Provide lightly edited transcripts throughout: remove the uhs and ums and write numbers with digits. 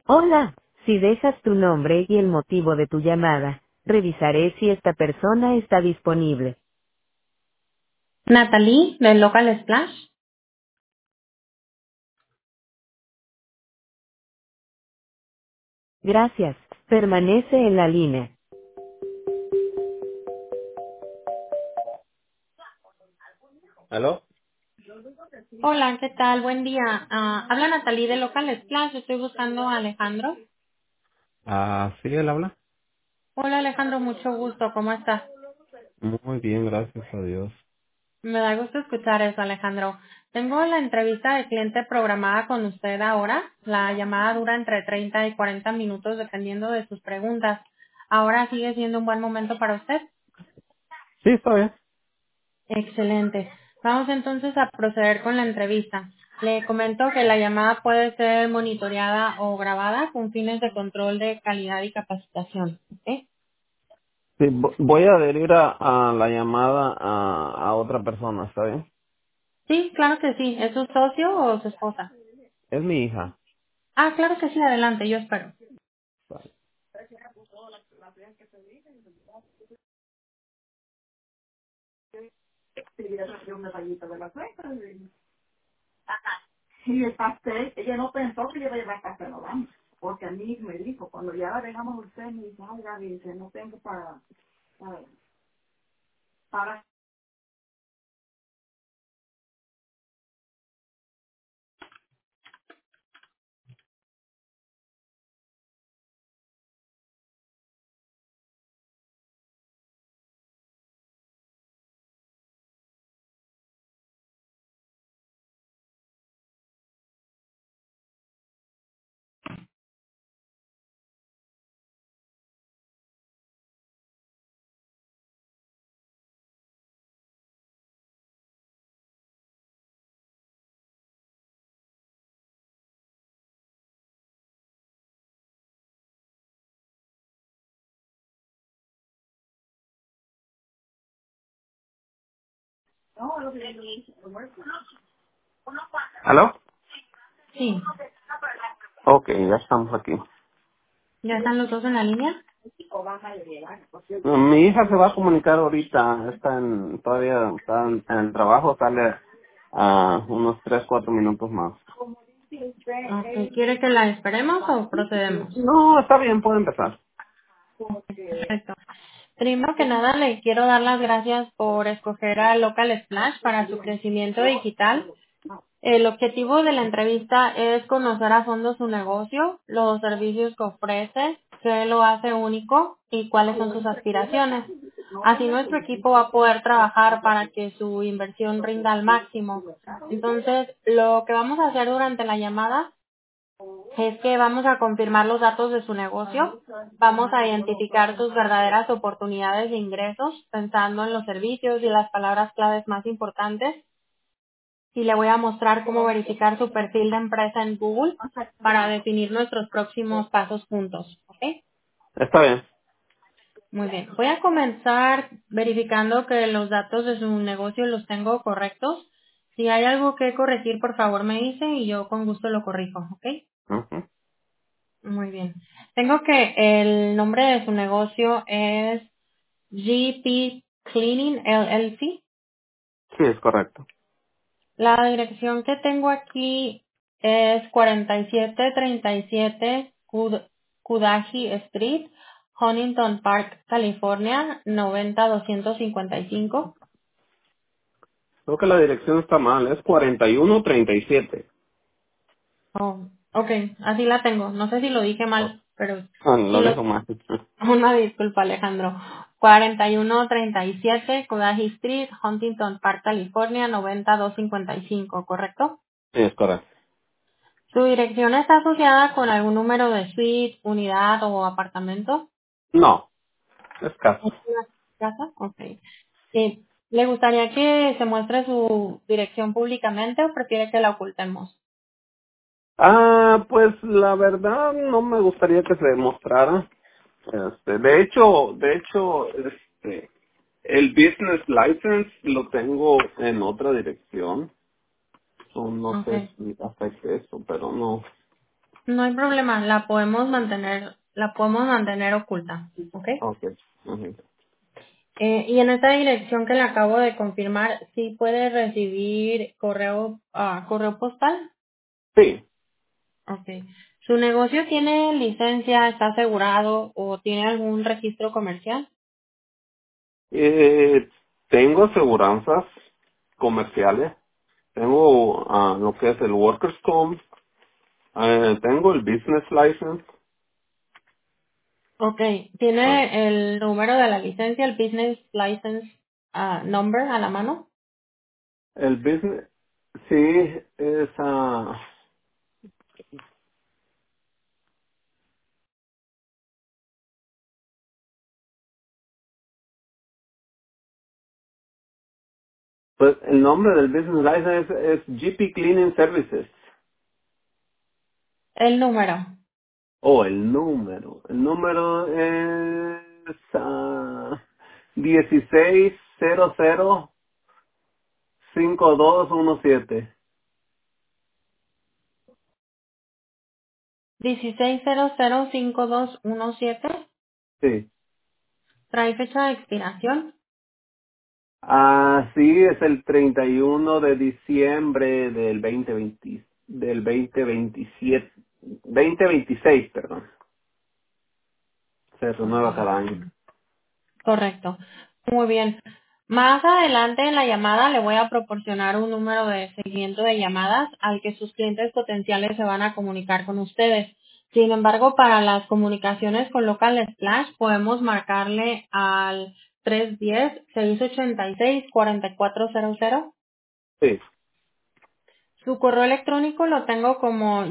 Hola, si dejas tu nombre y el motivo de tu llamada, revisaré si esta persona está disponible. Natalie, del Local Splash. Gracias, permanece en la línea. ¿Aló? Hola, ¿qué tal? Buen día. Habla Natalie del Local Splash. Estoy buscando a Alejandro. Ah, sí, él habla. Hola, Alejandro, mucho gusto. ¿Cómo estás? Muy bien, gracias a Dios. Me da gusto escuchar eso, Alejandro. Tengo la entrevista de cliente programada con usted ahora. La llamada dura entre 30 y 40 minutos dependiendo de sus preguntas. ¿Ahora sigue siendo un buen momento para usted? Sí, está bien. Excelente. Vamos entonces a proceder con la entrevista. Le comento que la llamada puede ser monitoreada o grabada con fines de control de calidad y capacitación. ¿Ok? Sí, voy a adherir a la llamada a otra persona, ¿está bien? Sí, claro que sí. ¿Es su socio o su esposa? Es mi hija. Ah, claro que sí. Adelante, yo espero. Y el pastel, ella no pensó que yo iba a llevar pastel, no vamos. Porque a mí me dijo, cuando ya la dejamos a usted, me dijo, ay, Gaby, dice, no tengo para, para. ¿Aló? Sí. Ok, ya estamos aquí. ¿Ya están los dos en la línea? Mi hija se va a comunicar ahorita, todavía está en el trabajo, sale a unos 3 4 minutos más. Ok. ¿Quiere que la esperemos o procedemos? No, está bien, puede empezar. Perfecto. Primero que nada, le quiero dar las gracias por escoger a Local Splash para su crecimiento digital. El objetivo de la entrevista es conocer a fondo su negocio, los servicios que ofrece, qué lo hace único y cuáles son sus aspiraciones. Así nuestro equipo va a poder trabajar para que su inversión rinda al máximo. Entonces, lo que vamos a hacer durante la llamada es que vamos a confirmar los datos de su negocio, vamos a identificar sus verdaderas oportunidades de ingresos pensando en los servicios y las palabras claves más importantes y le voy a mostrar cómo verificar su perfil de empresa en Google para definir nuestros próximos pasos juntos. ¿Ok? Está bien. Muy bien. Voy a comenzar verificando que los datos de su negocio los tengo correctos. Si hay algo que corregir, por favor me dice y yo con gusto lo corrijo. ¿Ok? Ujú. Muy bien. Tengo que el nombre de su negocio es GP Cleaning LLC. Sí, es correcto. La dirección que tengo aquí es 4737 Cudahy Street, Huntington Park, California, 90255. Creo que la dirección está mal, es 4137. Oh, ok, así la tengo. No sé si lo dije Oh. mal, pero Ah, sí lo lo... dejo mal. Una disculpa, Alejandro. 4137 Cudahy Street, Huntington Park, California, 90255, ¿correcto? Sí, es correcto. ¿Su dirección está asociada con algún número de suite, unidad o apartamento? No, es casa. ¿Es una casa? Ok. ¿Le gustaría que se muestre su dirección públicamente o prefiere que la ocultemos? Pues la verdad no me gustaría que se demostrara. El business license lo tengo en otra dirección. So, no sé Ok. si afecta eso, pero no. No hay problema, la podemos mantener oculta, ¿ok? Ok. Ujú. Y en esta dirección que le acabo de confirmar, ¿sí puede recibir correo postal? Sí. Ok. ¿Su negocio tiene licencia, está asegurado o tiene algún registro comercial? Tengo aseguranzas comerciales. Tengo lo que es el Workers' Comp. Tengo el Business License. Ok. Ah, ¿Tiene el número de la licencia, el Business License Number a la mano? el Business, sí, es... pues el nombre del Business License es GP Cleaning Services. El número. Oh, el número. El número es 16005217. 16005217. Sí. Trae fecha de expiración. Sí, es el 31 de diciembre del 2020, del 2027, 2026, perdón. Se Ok. renueva cada año. Correcto. Muy bien. Más adelante en la llamada le voy a proporcionar un número de seguimiento de llamadas al que sus clientes potenciales se van a comunicar con ustedes. Sin embargo, para las comunicaciones con Local Splash podemos marcarle al 310-686-4400. Sí, Su correo electrónico lo tengo como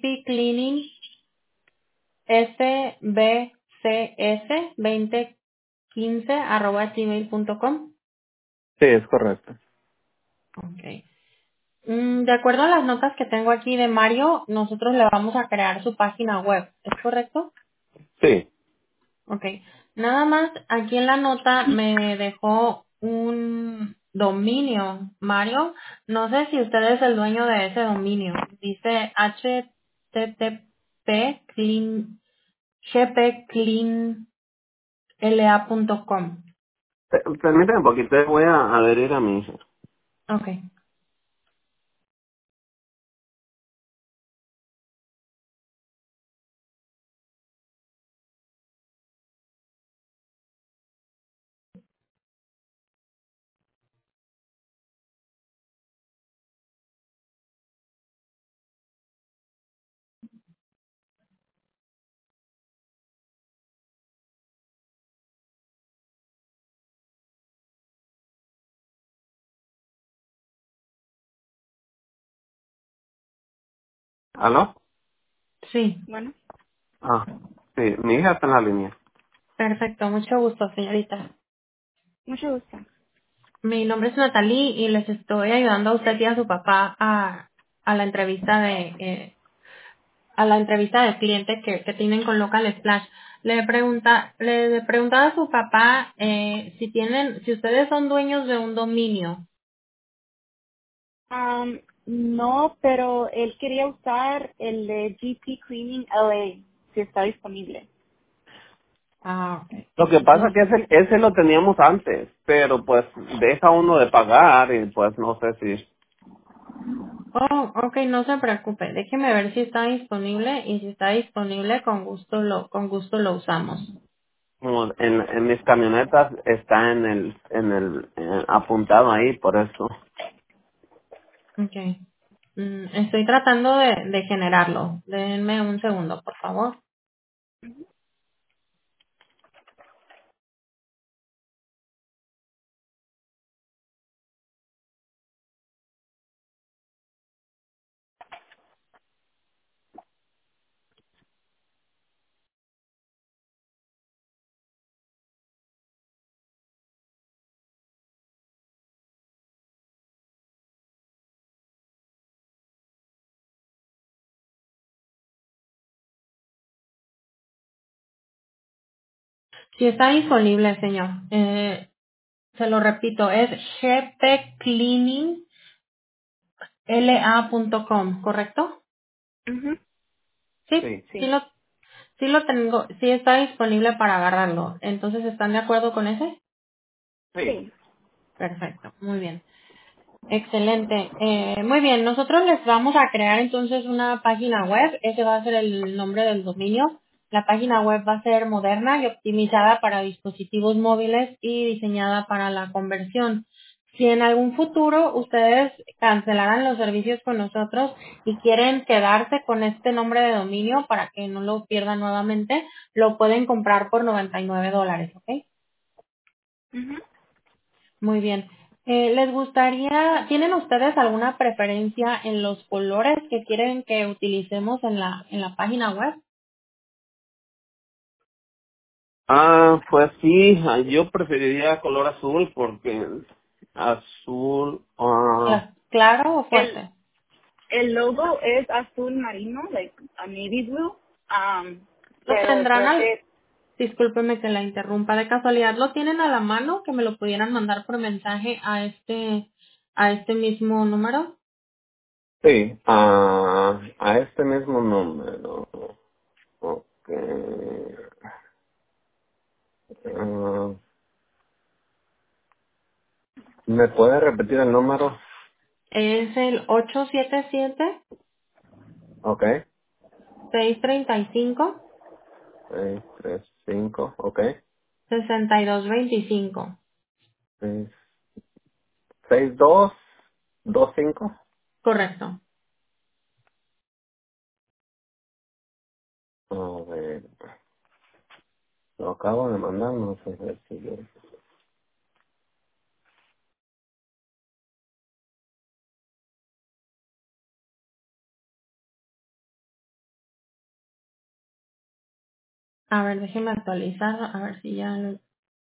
gpcleaningsbcs2015@gmail.com. sí, es correcto. Okay. De acuerdo a las notas que tengo aquí de Mario, nosotros le vamos a crear su página web. ¿Es correcto? Sí. Ok. Nada más, aquí en la nota me dejó un dominio, Mario. No sé si usted es el dueño de ese dominio. Dice http clean, gpcleanla.com. Permítame un poquito, voy a adherir a mi hija. Ok. ¿Aló? Sí. Bueno, Ah, sí, mi hija está en la línea. Perfecto. Mucho gusto, señorita. mucho gusto. Mi nombre es Natalie y les estoy ayudando a usted y a su papá a la entrevista de cliente que tienen con Local Splash. Le preguntaba a su papá si ustedes son dueños de un dominio. No, pero él quería usar el de GP Cleaning LA, si está disponible. Ah, okay. Lo que pasa es que ese lo teníamos antes, pero pues deja uno de pagar y pues no sé si Oh, okay, no se preocupe. Déjeme ver si está disponible y si está disponible con gusto lo usamos. como en mis camionetas está apuntado ahí, por eso. Okay. Estoy tratando de generarlo. Denme un segundo, por favor. Si está disponible, señor. Se lo repito, es gpcleaningla.com, ¿correcto? Ujú. Sí, Sí. sí Sí. lo, sí lo tengo, sí está disponible para agarrarlo. Entonces, ¿están de acuerdo con ese? Sí. Sí. Perfecto, muy bien. Excelente. Muy bien, nosotros les vamos a crear entonces una página web. Ese va a ser el nombre del dominio. La página web va a ser moderna y optimizada para dispositivos móviles y diseñada para la conversión. Si en algún futuro ustedes cancelaran los servicios con nosotros y quieren quedarse con este nombre de dominio para que no lo pierdan nuevamente, lo pueden comprar por $99, ¿ok? Ujú. Muy bien. ¿Les gustaría, tienen ustedes alguna preferencia en los colores que quieren que utilicemos en la página web? Pues sí, yo preferiría color azul porque azul, ¿Claro o El, fuerte? el logo es azul marino, like a navy blue. ¿Lo Pero tendrán creo al, que, discúlpeme que la interrumpa, de casualidad, lo tienen a la mano que me lo pudieran mandar por mensaje a este mismo número? sí, a este mismo número. Ok. Ah, ¿Me puede repetir el número? Es el Ok. 877 Seis, tres, cinco, ok. 635 Seis, seis, dos, dos, cinco. Correcto. A ver, lo acabo de mandar, no sé si yo... A ver, déjeme actualizar, a ver si ya lo...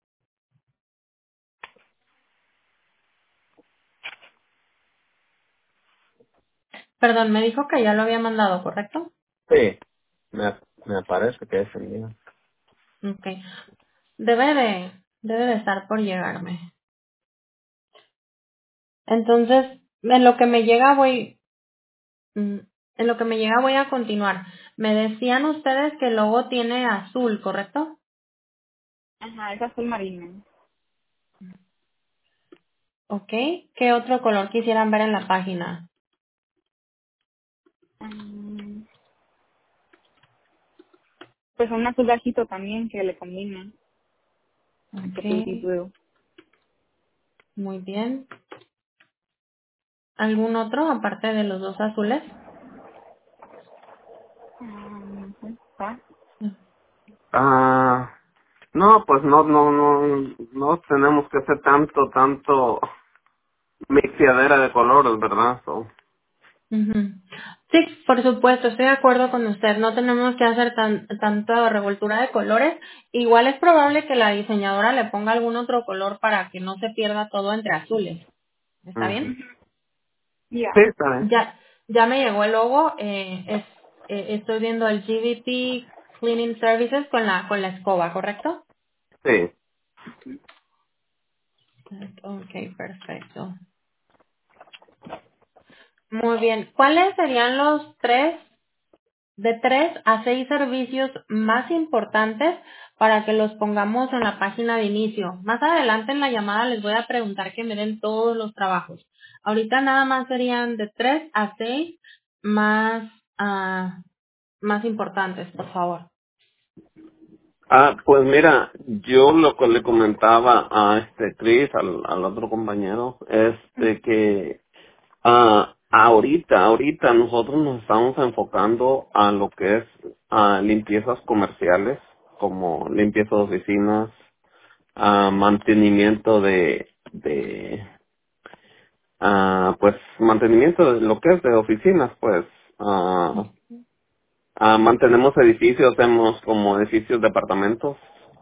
Perdón, me dijo que ya lo había mandado, ¿correcto? Sí, me parece que es el mío. Ok. Debe de estar por llegarme. Entonces, en lo que me llega en lo que me llega voy a continuar. Me decían ustedes que el logo tiene azul, ¿correcto? ajá, es azul marino. Ok. ¿Qué otro color quisieran ver en la página? Mm, Pues un azul bajito también que le combina, que es baby Ok. blue. Muy bien. ¿Algún otro aparte de los dos azules? ¿Está? No, pues no tenemos que hacer tanto mixeadera de colores, ¿verdad? So, Ujú. Sí, por supuesto, estoy de acuerdo con usted. No tenemos que hacer tanta revoltura de colores. Igual es probable que la diseñadora le ponga algún otro color para que no se pierda todo entre azules. ¿Está ujú. bien? Ya. Sí, está bien. Ya me llegó el logo. Estoy viendo el GVP Cleaning Services con la escoba, ¿correcto? Sí. Ok, perfecto. Muy bien. ¿Cuáles serían los de 3 a 6 servicios más importantes para que los pongamos en la página de inicio? Más adelante en la llamada les voy a preguntar que me den todos los trabajos. Ahorita nada más serían de 3 a 6 más, más importantes, por favor. Pues mira, yo lo que le comentaba a Chris, al otro compañero, es de que ahorita nosotros nos estamos enfocando a lo que es limpiezas comerciales, como limpieza de oficinas, mantenimiento pues mantenimiento de lo que es de oficinas, pues mantenemos edificios, hacemos como edificios de apartamentos,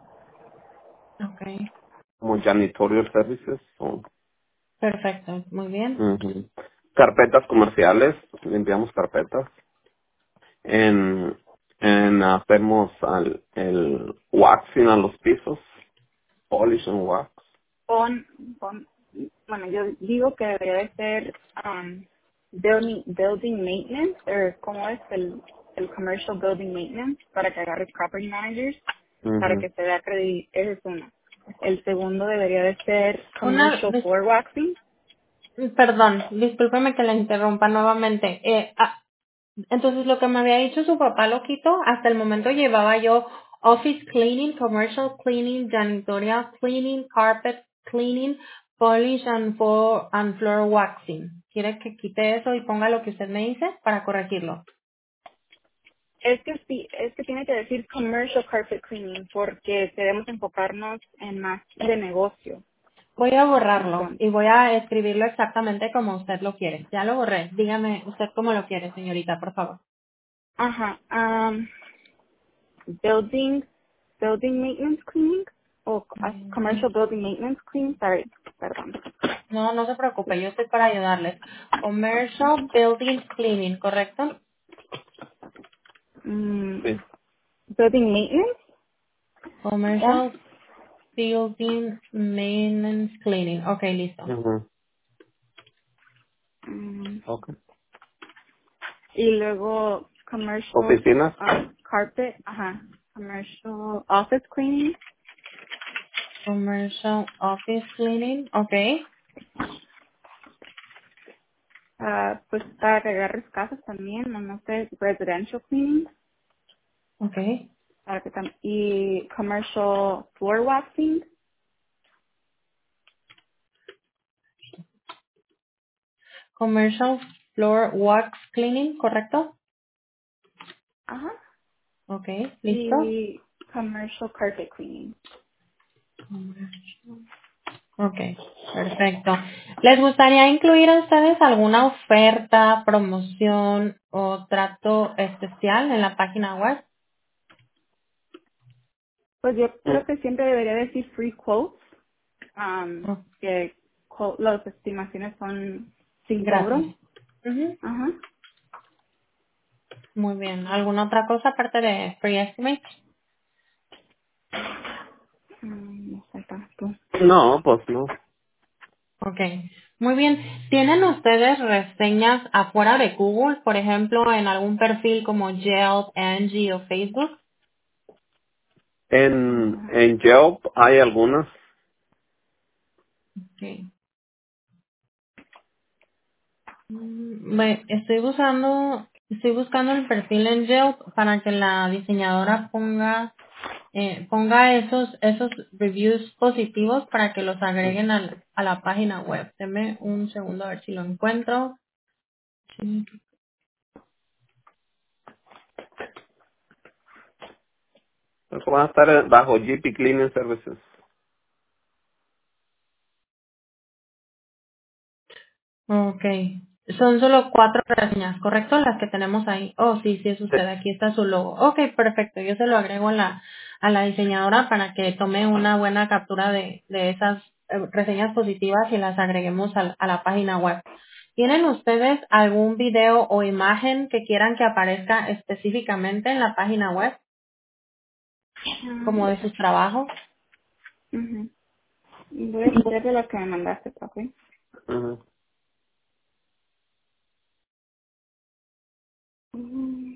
Okay, como janitorial services, o, perfecto, muy bien. ujú. Carpetas comerciales, limpiamos carpetas, en, hacemos el waxing a los pisos, polish and wax. Pon, pon, bueno, yo digo que debería de ser building maintenance, o ¿cómo es el? el Commercial Building Maintenance para que agarres Property Managers, para Ujú. que se vea credible. Ese es uno. El segundo debería de ser Una, Commercial Floor Waxing. perdón, discúlpeme que la interrumpa nuevamente. Entonces, lo que me había dicho su papá lo quito. Hasta el momento llevaba yo office cleaning, commercial cleaning, janitorial cleaning, carpet cleaning, polish and floor waxing. ¿Quiere que quite eso y ponga lo que usted me dice para corregirlo? Es que sí, es que tiene que decir Commercial Carpet Cleaning porque debemos enfocarnos en más de negocio. Voy a borrarlo Entonces, y voy a escribirlo exactamente como usted lo quiere. Ya lo borré. Dígame usted cómo lo quiere, señorita, por favor. ajá, building, building maintenance cleaning o commercial building maintenance cleaning, sorry, perdón. No, no se preocupe, yo estoy para ayudarles. Commercial Building Cleaning, ¿correcto? Mm, Sí. building maintenance, ¿ya? Commercial Building Maintenance Cleaning. Ok, listo. Ujú. Mm, Okay. y luego commercial Oficinas. carpet, ajá, commercial office cleaning, Commercial Office Cleaning. Ok, pues para que agarres casas también, o no sé, residential cleaning, ok. para que y commercial floor waxing, Commercial Floor Wax Cleaning, ¿correcto? ajá, Ok, listo. y commercial carpet cleaning. Ok, perfecto. ¿Les gustaría incluir a ustedes alguna oferta, promoción o trato especial en la página web? Pues yo creo Mm. que siempre debería decir free quotes, Oh, que las estimaciones son sin gratis. cobro. Ujú. Ajá. Muy bien. ¿Alguna otra cosa aparte de Free Estimate? No sé tanto. No, pues no. Ok. Muy bien. ¿Tienen ustedes reseñas afuera de Google, por ejemplo, en algún perfil como Yelp, Angie o Facebook? Ah, En Yelp hay algunas. Ok. Estoy buscando el perfil en Yelp para que la diseñadora ponga esos reviews positivos para que los agreguen a la página web. Deme un segundo a ver si lo encuentro. Sí. Pues van a estar bajo GP Cleaning Services. Okay. Son solo 4 reseñas, ¿correcto? Las que tenemos ahí. Oh, sí, sí es Sí. usted. Aquí está su logo. Okay, perfecto. Yo se lo agrego a la diseñadora para que tome una buena captura de esas reseñas positivas y las agreguemos a la página web. ¿Tienen ustedes algún video o imagen que quieran que aparezca específicamente en la página web, como de deja sus checar. trabajos? Ujú. Voy a hacer de lo que me mandaste, ¿ok? Ujú. Mm,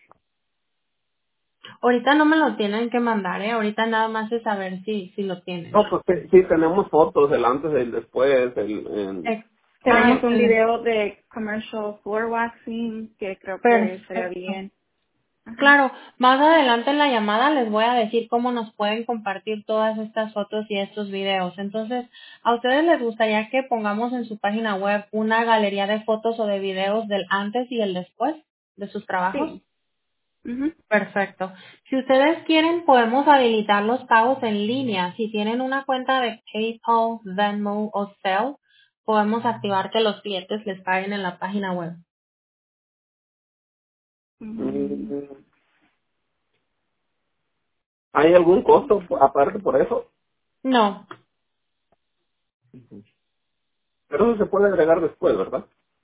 Ahorita no me lo tienen que mandar, ¿eh? Ahorita nada más es saber si lo tienen. No, pues sí, sí, tenemos fotos, el antes, el después, Tenemos un Excelente. video de commercial floor waxing que creo que estaría Perfecto. bien. Ajá. Claro, más adelante en la llamada les voy a decir cómo nos pueden compartir todas estas fotos y estos videos. Entonces, ¿a ustedes les gustaría que pongamos en su página web una galería de fotos o de videos del antes y el después de sus trabajos? Sí. Ujú. Perfecto. Si ustedes quieren, podemos habilitar los pagos en línea. Si tienen una cuenta de PayPal, Venmo o Zelle, podemos activar que los clientes les paguen en la página web. Mm, mm, ¿hay algún costo aparte por eso? No, Pero eso se puede agregar después, ¿verdad?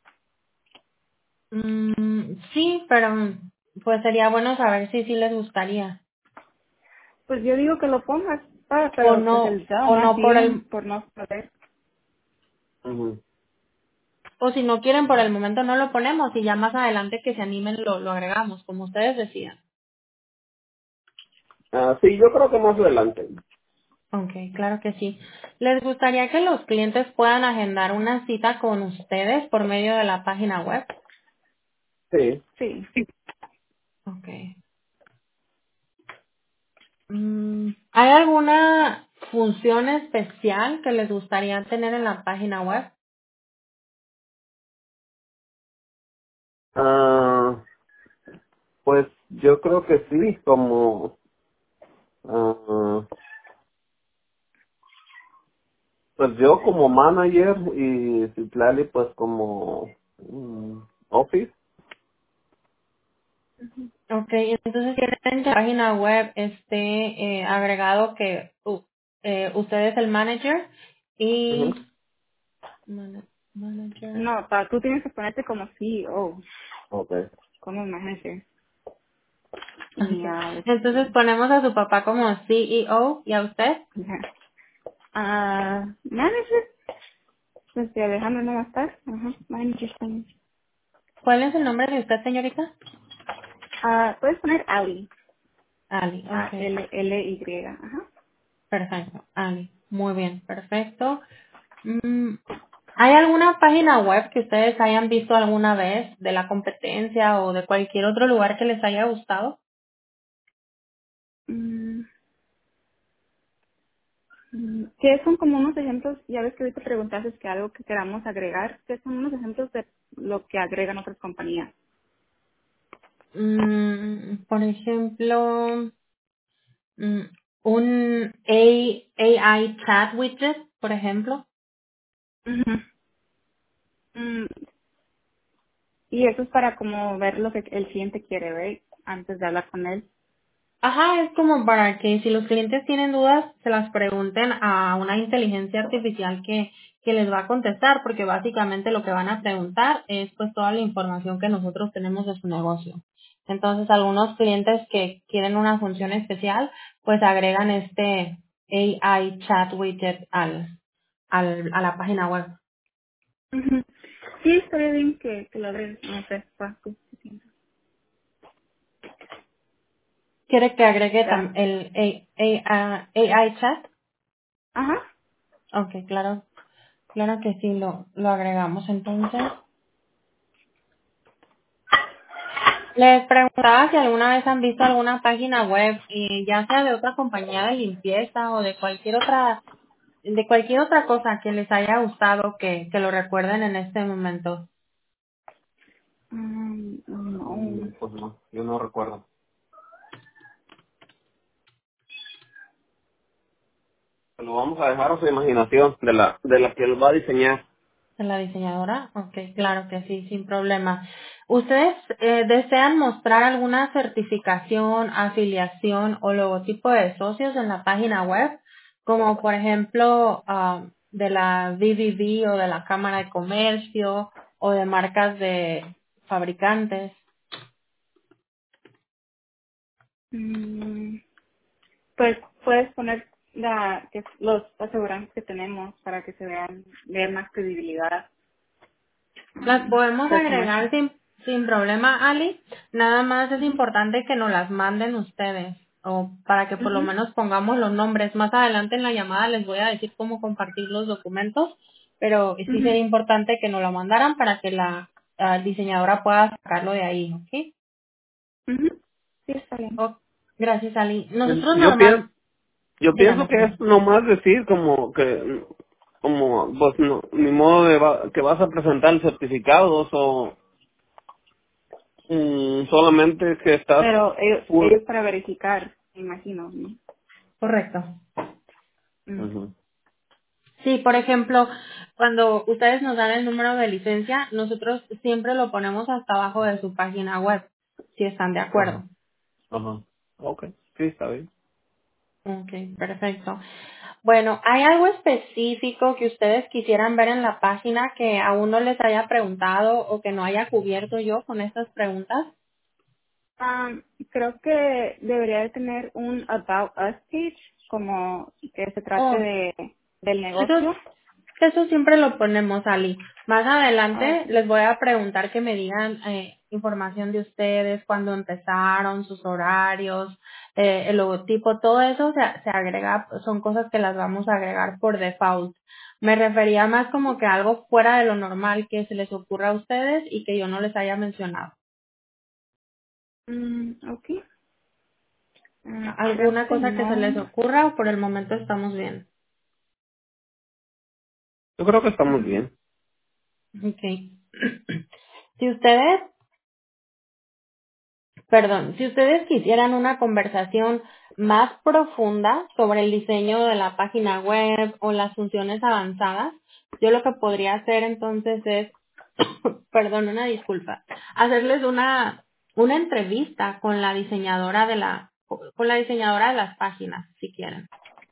Sí, pero pues sería bueno saber si sí les gustaría. Pues yo digo que lo pongas, O pero pues no, el dado o más no por el, bien por no saber. Ujú. O si no quieren por el momento no lo ponemos y ya más adelante que se animen lo agregamos, como ustedes decidan. Sí, yo creo que más adelante. Ok, claro que sí. ¿Les gustaría que los clientes puedan agendar una cita con ustedes por medio de la página web? Sí. Sí. Ok. ¿Hay alguna función especial que les gustaría tener en la página web? Ah, pues yo creo que sí, como, ah, pues yo como manager y Citlali pues como office. Ok, entonces quieren que la página web esté agregado que usted es el manager y Ujú. manager. No, tú tienes que ponerte como CEO, Okay. como manager. Y Okay. Entonces ponemos a su papá como CEO y a usted. ya. Manager, pues de Alejandro no va a estar. Ajá, manager también. ¿Cuál es el nombre de usted, señorita? Puedes poner Ali. Ali, ok. L-Y. Ajá. Perfecto, Ali. Muy bien, perfecto. Mm, ¿Hay alguna página web que ustedes hayan visto alguna vez de la competencia o de cualquier otro lugar que les haya gustado? Mm, ¿Qué son como unos ejemplos? Ya ves que ahorita preguntaste que algo que queramos agregar. ¿Qué son unos ejemplos de lo que agregan otras compañías? Por ejemplo, mm, un AI chat widget, por ejemplo. Ujú. Mm, Y eso es para como ver lo que el cliente quiere ver antes de hablar con él. Ajá, es como para que si los clientes tienen dudas, se las pregunten a una inteligencia artificial que les va a contestar, porque básicamente lo que van a preguntar es pues toda la información que nosotros tenemos de su negocio. Entonces, algunos clientes que quieren una función especial, pues agregan este AI chat widget a la página web. Ujú. Sí, estaría bien que lo agregues. No sé, Paco. ¿Quiere que agregue Ya. el AI chat? Ajá. Ok, claro, claro que sí, lo agregamos entonces. Les preguntaba si alguna vez han visto alguna página web, ya sea de otra compañía de limpieza o de cualquier otra cosa que les haya gustado que lo recuerden en este momento. No. Pues no, yo no recuerdo. Lo vamos a dejar a su imaginación de la que lo va a diseñar. ¿De la diseñadora? Ok, claro que sí, sin problema. ¿Ustedes desean mostrar alguna certificación, afiliación o logotipo de socios en la página web? Como por ejemplo de la VVV o de la Cámara de Comercio o de marcas de fabricantes. Mm, Pues puedes poner los asegurantes que tenemos para que se vean más credibilidad. Las podemos Pues más. agregar sin problema, Ali. Nada más es importante que nos las manden ustedes o para que por lo Ujú, menos pongamos los nombres. Más adelante en la llamada les voy a decir cómo compartir los documentos, pero sí ujú, sería importante que nos lo mandaran para que la diseñadora pueda sacarlo de ahí, ¿ok? ujú. Sí, está bien. Gracias, Ali. Nosotros Yo pienso, yo pienso dígame, que perdón. es nomás decir como, pues no, ni modo que vas a presentar certificados o solamente que estás Pero full. ellos para verificar, me imagino, ¿no? Correcto. Mm, Ujú. Sí, por ejemplo, cuando ustedes nos dan el número de licencia, nosotros siempre lo ponemos hasta abajo de su página web, si están de Ajá. acuerdo. Ajá. Okay, sí, está bien. Ok, perfecto. Bueno, ¿hay algo específico que ustedes quisieran ver en la página que aún no les haya preguntado o que no haya cubierto yo con estas preguntas? Ah, Creo que debería de tener un About Us page, como que se trate Oh, del eso negocio. Que eso siempre lo ponemos, Ali. Más Oh, adelante ok. les voy a preguntar que me digan información de ustedes, cuándo empezaron, sus horarios, el logotipo, todo eso se agrega, son cosas que las vamos a agregar por default. Me refería más como que algo fuera de lo normal que se les ocurra a ustedes y que yo no les haya mencionado. Ok. Creo ¿Alguna que cosa que se les no. ocurra o por el momento estamos bien? Yo creo que estamos Mm, bien. Okay. Si ustedes Perdón, si ustedes quisieran una conversación más profunda sobre el diseño de la página web o las funciones avanzadas, yo lo que podría hacer entonces es, perdón, una disculpa, hacerles una entrevista con la diseñadora con la diseñadora de las páginas, si quieren,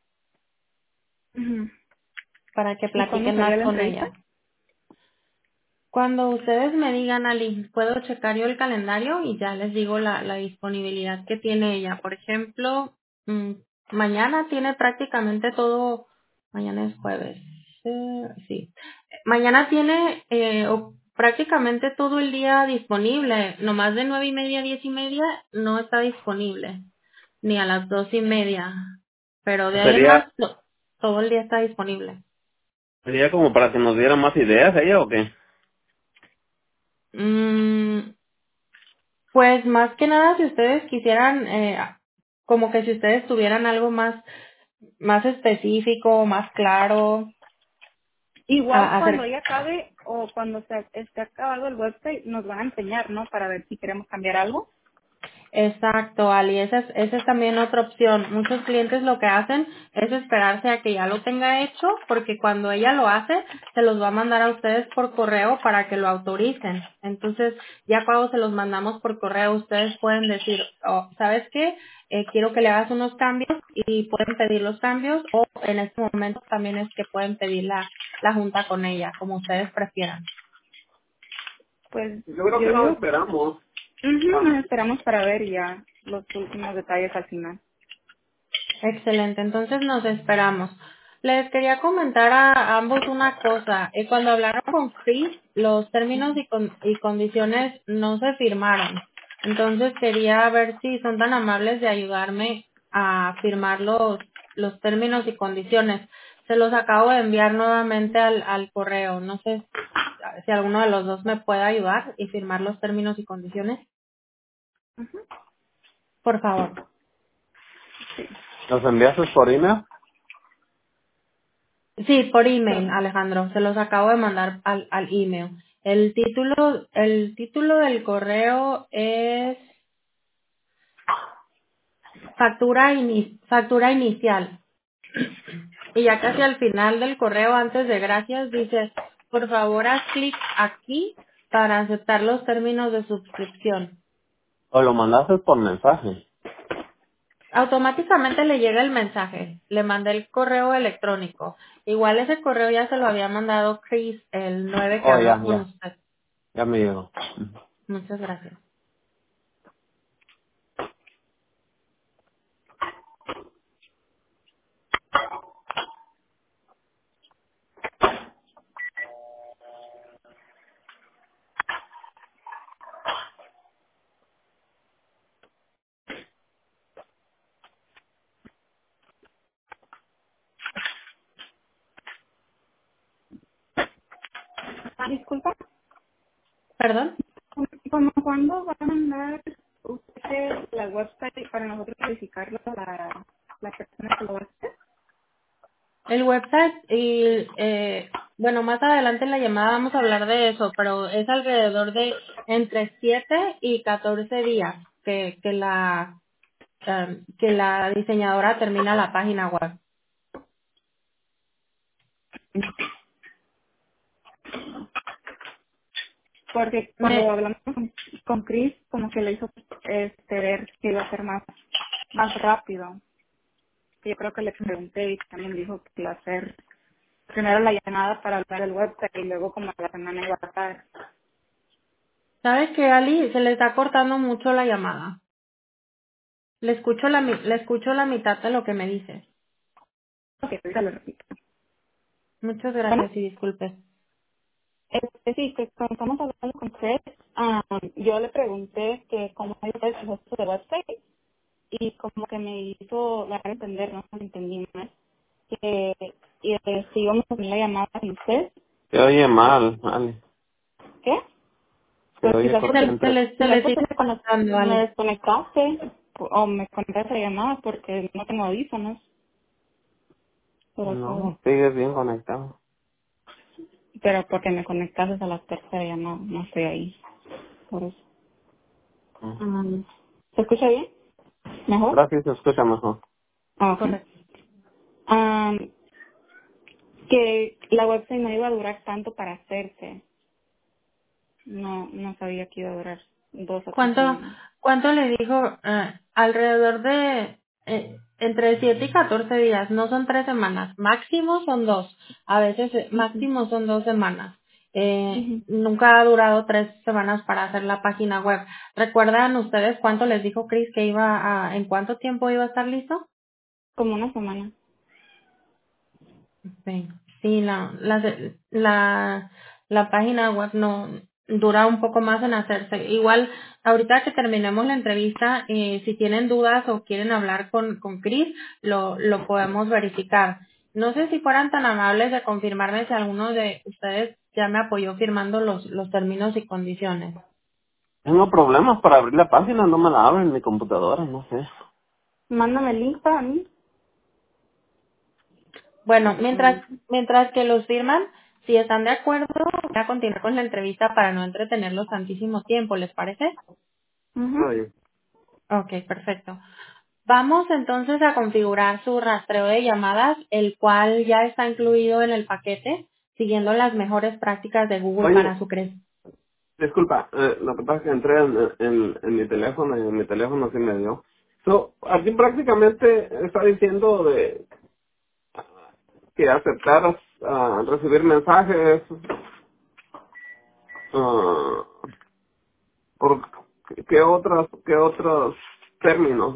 ujú. para que ¿Y cuándo platiquen sería más la con entrevista? ella. Cuando ustedes me digan, Ali, puedo checar yo el calendario y ya les digo la disponibilidad que tiene ella. Por ejemplo, mm, mañana tiene prácticamente todo, mañana es jueves, sí. Mañana tiene prácticamente todo el día disponible, nomás de 9:30 a 10:30 no está disponible, ni a las 2:30, pero de ahí en ¿Sería, más todo el día está disponible. sería como para que nos diera más ideas ella o qué? Mm, Pues más que nada, si ustedes quisieran, como que si ustedes tuvieran algo más específico, más claro, Igual a cuando hacer. ya acabe o cuando se esté acabado el website nos van a enseñar, ¿no? Para ver si queremos cambiar algo. Exacto, Ali, esa es también otra opción. Muchos clientes lo que hacen es esperarse a que ya lo tenga hecho, porque cuando ella lo hace, se los va a mandar a ustedes por correo para que lo autoricen. Entonces, ya cuando se los mandamos por correo, ustedes pueden decir, oh, ¿sabes qué? Quiero que le hagas unos cambios y pueden pedir los cambios, o en este momento también es que pueden pedir la junta con ella, como ustedes prefieran. Pues Yo creo yo que nos digo, esperamos. nos esperamos para ver ya los últimos detalles al final. Excelente, entonces nos esperamos. Les quería comentar a ambos una cosa. Cuando hablaron con Chris, los términos y condiciones no se firmaron. Entonces quería ver si son tan amables de ayudarme a firmar los términos y condiciones. Se los acabo de enviar nuevamente al correo. No sé si alguno de los dos me puede ayudar y firmar los términos y condiciones. Por favor. ¿Nos enviaste por email? Sí, por email, Pero, Alejandro. Se los acabo de mandar al email. El título del correo es factura inicial. Y ya casi al final del correo, antes de gracias, dice, por favor haz clic aquí para aceptar los términos de suscripción. ¿O lo mandaste por mensaje? Automáticamente le llega el mensaje. Le mandé el correo electrónico. Igual ese correo ya se lo había mandado Chris el 9 que Oh, habló ya, con ya. usted. Ya me llegó. Muchas gracias. disculpa, ¿Perdón? ¿cómo cuándo van a mandar ustedes la website para nosotros verificarlo la persona que lo va a hacer? El website y, bueno, más adelante en la llamada vamos a hablar de eso, pero es alrededor de entre 7 y 14 días que la diseñadora termina la página web. Porque cuando Me, hablamos con Chris, como que le hizo ver que iba a ser más rápido. Yo creo que le pregunté y también dijo que iba a hacer primero la llamada para hablar del website y luego como a la semana iba a estar. ¿Sabes qué, Ali? Se le está cortando mucho la llamada. Le escucho la mitad de lo que me dice. Ok, ahorita lo repito. Muchas Bueno, gracias y disculpe. sí, que cuando estamos hablando con Chris, yo le pregunté que cómo iba a ser el proceso de website y como que me hizo dar a entender, no sé si entendí mal, que si íbamos a tener la llamada con usted, Se oye mal, Ale. ¿qué? Se Pues oye quizás porque, cortante. Se quizás le sigue porque escuchando, me Ale. desconectaste o me conectaste la llamada porque no tengo audífonos, No, sigues bien conectado. pero porque me conectaste a la tercera llamada, no estoy ahí, por eso. Mm. ¿Se escucha bien? ¿Mejor? Ahora sí se escucha mejor. Ah, ok. Correcto. Que la website no iba a durar tanto para hacerse. No sabía que iba a durar 2 o 3 ¿Cuánto, semanas. cuánto le dijo? Alrededor de entre 7 y 14 días, no son 3 semanas, máximo son 2, a veces Ujú, máximo son 2 semanas. ujú. Nunca ha durado 3 semanas para hacer la página web. ¿Recuerdan ustedes cuánto les dijo Chris que en cuánto tiempo iba a estar listo? Como una semana. Sí, sí, la página web no dura un poco más en hacerse. Igual, ahorita que terminemos la entrevista, si tienen dudas o quieren hablar con Chris, lo podemos verificar. No sé si fueran tan amables de confirmarme si alguno de ustedes ya me apoyó firmando los términos y condiciones. Tengo problemas para abrir la página, no me la abre en mi computadora, no sé. Mándame el link para mí. Bueno, Porque también. mientras que los firman, si están de acuerdo, voy a continuar con la entrevista para no entretenerlos tantísimo tiempo, ¿les parece? Ujú. Oye, Ok, perfecto. Vamos entonces a configurar su rastreo de llamadas, el cual ya está incluido en el paquete, siguiendo las mejores prácticas de Google para oye, su crecimiento. disculpa, lo que pasa es que entré en mi teléfono y en mi teléfono sí me dio. So, aquí prácticamente está diciendo de que aceptaras recibir mensajes ah, por qué otros términos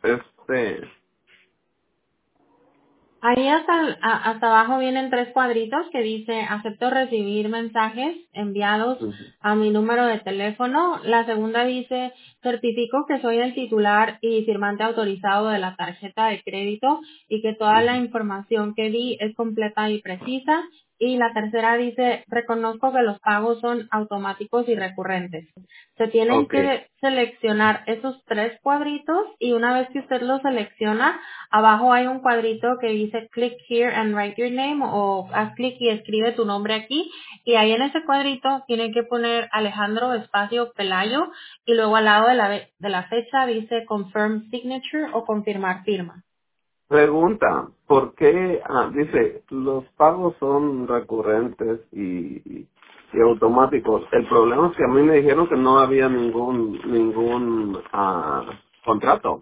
Ahí hasta abajo vienen 3 cuadritos que dice acepto recibir mensajes enviados Ujú. a mi número de teléfono. La segunda dice certifico que soy el titular y firmante autorizado de la tarjeta de crédito y que toda la Ujú. información que di es completa y precisa. Y la tercera dice reconozco que los pagos son automáticos y recurrentes. Se tienen Okay. que seleccionar esos 3 cuadritos y una vez que usted los selecciona, abajo hay un cuadrito que dice click here and write your name o haz clic y escribe tu nombre aquí y ahí en ese cuadrito tiene que poner Alejandro espacio Pelayo y luego al lado de la fecha dice confirm signature o confirmar firma. Pregunta, ¿por qué dice los pagos son recurrentes y automáticos? El problema es que a mí me dijeron que no había ningún contrato.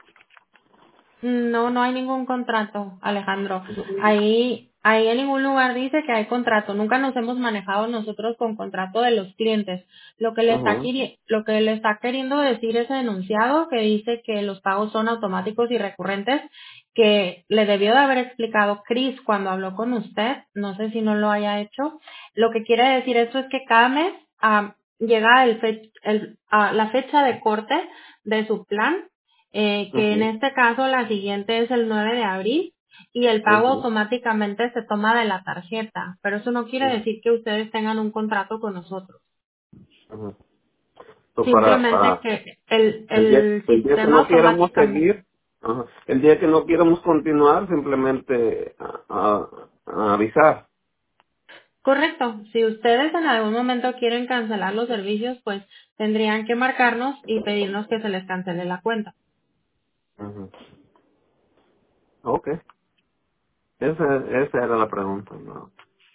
No, no hay ningún contrato, Alejandro. Ahí en ningún lugar dice que hay contrato. Nunca nos hemos manejado nosotros con contrato de los clientes. Ujú. Lo que le está queriendo decir ese enunciado que dice que los pagos son automáticos y recurrentes, que le debió de haber explicado Chris cuando habló con usted. No sé si no lo haya hecho. Lo que quiere decir esto es que cada mes llega la fecha de corte de su plan que en Ujú. este caso la siguiente es el 9 de abril y el pago Ujú. automáticamente se toma de la tarjeta, pero eso no quiere Ujú. decir que ustedes tengan un contrato con nosotros. Ujú. So, Simplemente para que el el día que sistema no quieramos automáticamente. seguir, el día que no quieramos continuar, simplemente avisar. Correcto. Si ustedes en algún momento quieren cancelar los servicios, pues tendrían que marcarnos y pedirnos que se les cancele la cuenta. Ujú. Okay, esa era la pregunta, ¿no?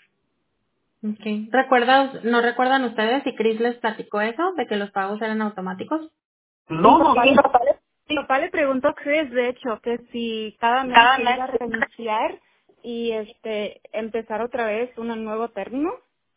Okay. ¿No recuerdan ustedes si Chris les platicó eso, de que los pagos eran automáticos? Mi No, no, papá, mi papá le preguntó a Chris, de hecho, que si cada mes cada se mes. iba a reiniciar y empezar otra vez un nuevo término.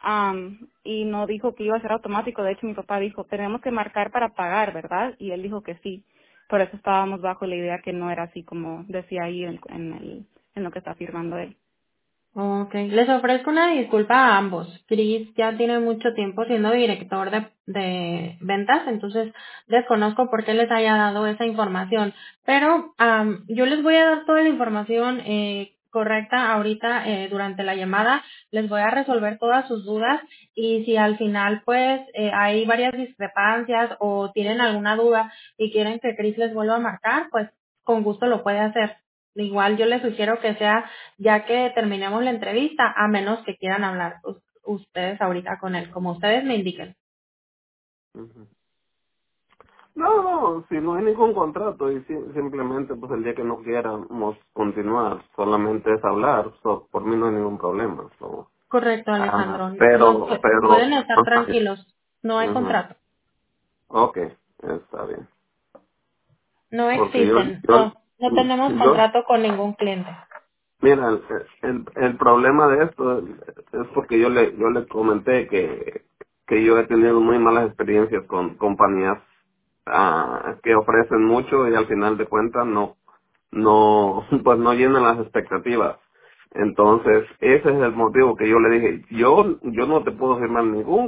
Y no dijo que iba a ser automático. De hecho, mi papá dijo, tenemos que marcar para pagar, ¿verdad? Y él dijo que sí. Por eso estábamos bajo la idea que no era así como decía ahí en lo que está firmando él. Ok, les ofrezco una disculpa a ambos. Chris ya tiene mucho tiempo siendo director de ventas, entonces desconozco por qué les haya dado esa información. Pero yo les voy a dar toda la información correcta ahorita durante la llamada. Les voy a resolver todas sus dudas y si al final pues hay varias discrepancias o tienen alguna duda y quieren que Chris les vuelva a marcar, pues con gusto lo puede hacer. Igual yo les sugiero que sea ya que terminemos la entrevista, a menos que quieran hablar ustedes ahorita con él, como ustedes me indiquen. Ujú. No, no, si no hay ningún contrato y simplemente pues el día que no quieramos continuar, solamente es hablar, por mí no hay ningún problema. Correcto, Alejandro. No pueden estar Ajá, tranquilos. No hay ajá, contrato. ok, está bien. No Porque existen. No tenemos yo, contrato con ningún cliente. mira, el problema de esto es porque yo le comenté que yo he tenido muy malas experiencias con compañías que ofrecen mucho y al final de cuentas no, pues no llenan las expectativas. Entonces, ese es el motivo que yo le dije, yo no te puedo firmar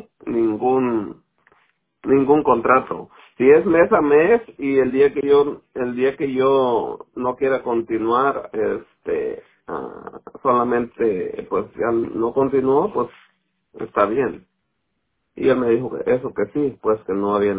ningún contrato. Si es mes a mes y el día que yo no quiera continuar, solamente, pues ya no continúo, pues está bien. Y él me dijo que eso que sí, pues que no había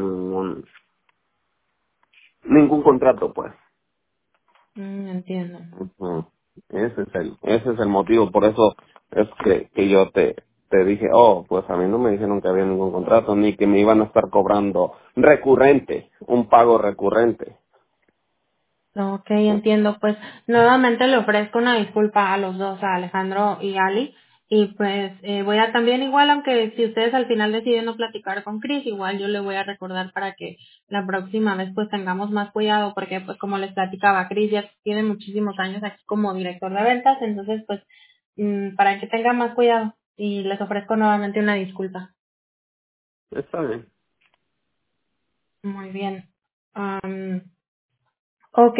ningún contrato, pues. Entiendo. Ujú. Ese es el motivo, por eso es que yo te dije, oh, pues a mí no me dijeron que había ningún contrato, ni que me iban a estar cobrando recurrente, un pago recurrente. Ok, entiendo. Pues nuevamente le ofrezco una disculpa a los dos, a Alejandro y Ali. Y pues voy a también igual, aunque si ustedes al final deciden no platicar con Chris, igual yo le voy a recordar para que la próxima vez pues tengamos más cuidado, porque pues como les platicaba, Chris ya tiene muchísimos años aquí como director de ventas, entonces pues para que tenga más cuidado y les ofrezco nuevamente una disculpa. Está bien. Muy bien. Ok,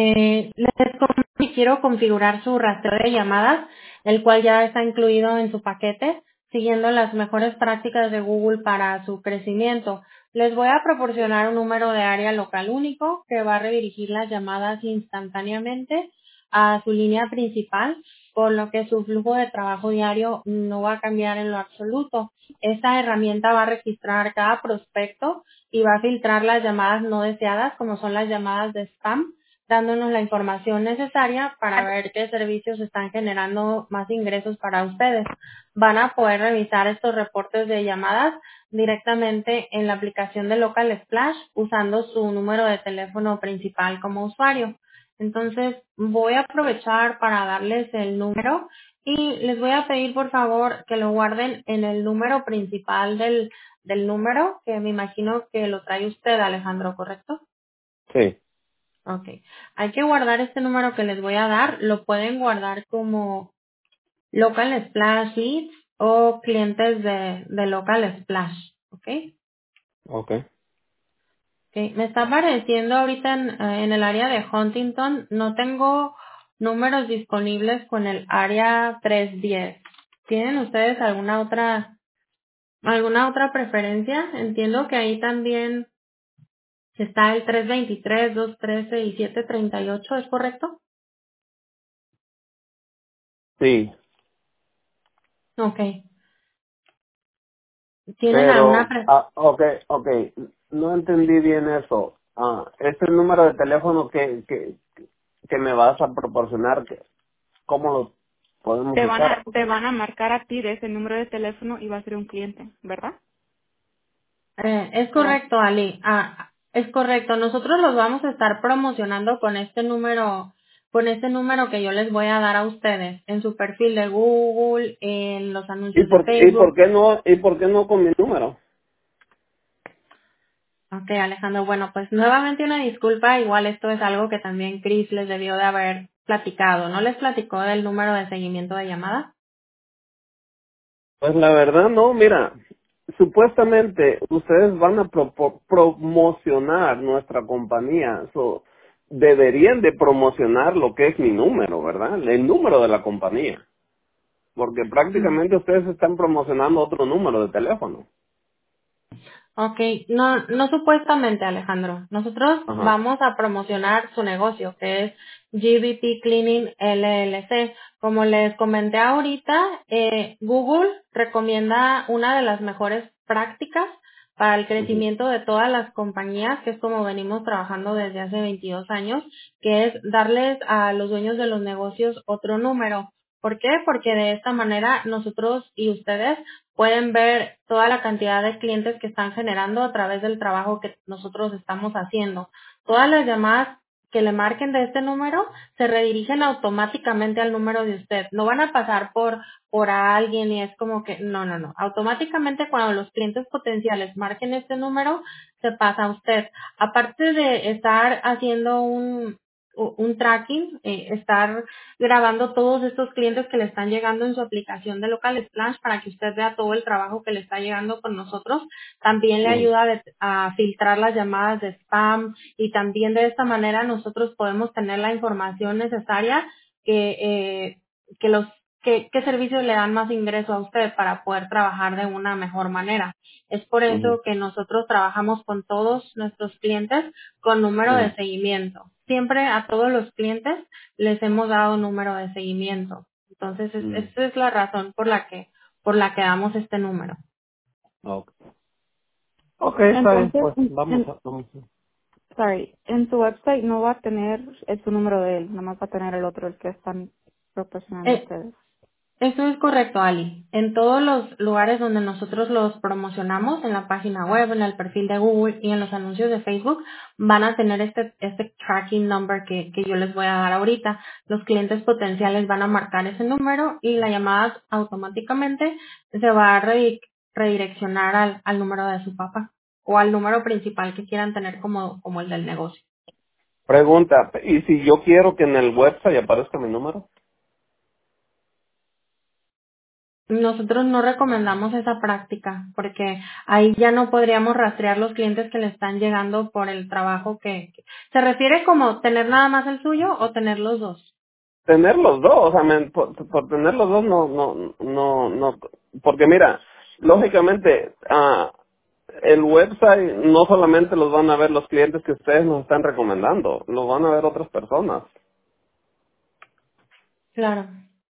quiero configurar su rastreo de llamadas, el cual ya está incluido en su paquete, siguiendo las mejores prácticas de Google para su crecimiento. Les voy a proporcionar un número de área local único que va a redirigir las llamadas instantáneamente a su línea principal, por lo que su flujo de trabajo diario no va a cambiar en lo absoluto. Esta herramienta va a registrar cada prospecto y va a filtrar las llamadas no deseadas, como son las llamadas de spam, dándonos la información necesaria para ver qué servicios están generando más ingresos para ustedes. Van a poder revisar estos reportes de llamadas directamente en la aplicación de Local Splash usando su número de teléfono principal como usuario. Entonces voy a aprovechar para darles el número y les voy a pedir por favor que lo guarden en el número principal del número, que me imagino que lo trae usted, Alejandro, ¿correcto? Sí, Ok. Hay que guardar este número que les voy a dar. Lo pueden guardar como Local Splash Leads o clientes de Local Splash. Ok. ok. Ok. Me está apareciendo ahorita en el área de Huntington. No tengo números disponibles con el área 310. ¿Tienen ustedes alguna otra preferencia? Entiendo que ahí también está el 323, 213 y 738, ¿es correcto? Sí, Ok. ¿Tienen alguna pero, ok, no entendí bien eso. Este número de teléfono que me vas a proporcionar, ¿cómo lo podemos usar? Te van a marcar a ti de ese número de teléfono y va a ser un cliente, ¿verdad? Es Oh. correcto, Ali. Es correcto. Nosotros los vamos a estar promocionando con este número que yo les voy a dar a ustedes en su perfil de Google, en los anuncios de Facebook. ¿Y por qué no con mi número? Ok, Alejandro. Bueno, pues nuevamente una disculpa. Igual esto es algo que también Chris les debió de haber platicado. ¿No les platicó del número de seguimiento de llamada? Pues la verdad no, mira, supuestamente ustedes van a promocionar nuestra compañía, deberían de promocionar lo que es mi número, ¿verdad? El número de la compañía. Porque prácticamente ustedes están promocionando otro número de teléfono. Ok, no, no supuestamente, Alejandro. Nosotros Ajá. vamos a promocionar su negocio, que es GBP Cleaning LLC. Como les comenté ahorita, Google recomienda una de las mejores prácticas para el Ujú, crecimiento de todas las compañías, que es como venimos trabajando desde hace 22 años, que es darles a los dueños de los negocios otro número. ¿Por qué? Porque de esta manera nosotros y ustedes pueden ver toda la cantidad de clientes que están generando a través del trabajo que nosotros estamos haciendo. Todas las llamadas que le marquen de este número se redirigen automáticamente al número de usted. No van a pasar por alguien y es como que no, no, no. Automáticamente cuando los clientes potenciales marquen este número, se pasa a usted. Aparte de estar haciendo un tracking, estar grabando todos estos clientes que le están llegando en su aplicación de Local Splash para que usted vea todo el trabajo que le está llegando con nosotros. También le ujú, ayuda a filtrar las llamadas de spam y también de esta manera nosotros podemos tener la información necesaria que los qué servicios le dan más ingreso a usted para poder trabajar de una mejor manera. Es por ujú, eso que nosotros trabajamos con todos nuestros clientes con número de ujú, seguimiento. Siempre a todos los clientes les hemos dado número de seguimiento. Entonces, ujú. esa es la razón por la que damos este número. Ok. Ok, está bien, Entonces, pues vamos a. sorry, en su website no va a tener su número de él, nomás va a tener el otro, el que están proporcionando Eh, ustedes. Eso es correcto, Ali. En todos los lugares donde nosotros los promocionamos, en la página web, en el perfil de Google y en los anuncios de Facebook, van a tener este tracking number que yo les voy a dar ahorita. Los clientes potenciales van a marcar ese número y la llamada automáticamente se va a redireccionar al número de su papá o al número principal que quieran tener como el del negocio. Pregunta, ¿y si yo quiero que en el website aparezca mi número? Nosotros no recomendamos esa práctica porque ahí ya no podríamos rastrear los clientes que le están llegando por el trabajo ¿Se refiere como tener nada más el suyo o tener los dos? Tener los dos, o sea, por tener los dos no, porque mira, lógicamente, el website no solamente los van a ver los clientes que ustedes nos están recomendando, lo van a ver otras personas. Claro.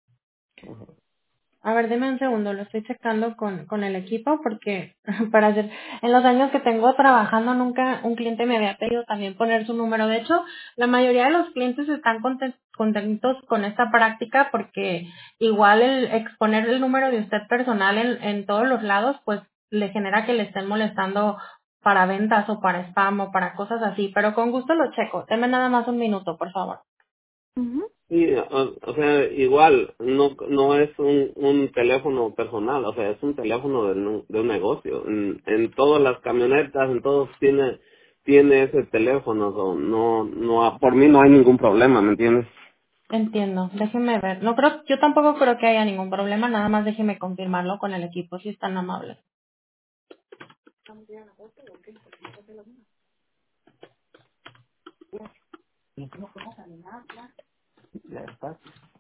A ver, deme un segundo, lo estoy checando con el equipo porque para hacer, en los años que tengo trabajando nunca un cliente me había pedido también poner su número. De hecho, la mayoría de los clientes están contentos con esta práctica porque igual el exponer el número de usted personal en todos los lados, pues le genera que le estén molestando para ventas o para spam o para cosas así. Pero con gusto lo checo. Deme nada más un minuto, por favor. Ujú. Sí, o sea, igual, no es un teléfono personal, o sea, es un teléfono de un negocio. En todas las camionetas, en todos tiene ese teléfono, por mí no hay ningún problema, ¿me entiendes? Entiendo, déjeme ver. No creo, yo tampoco creo que haya ningún problema, nada más déjeme confirmarlo con el equipo si es tan amable. Ya está.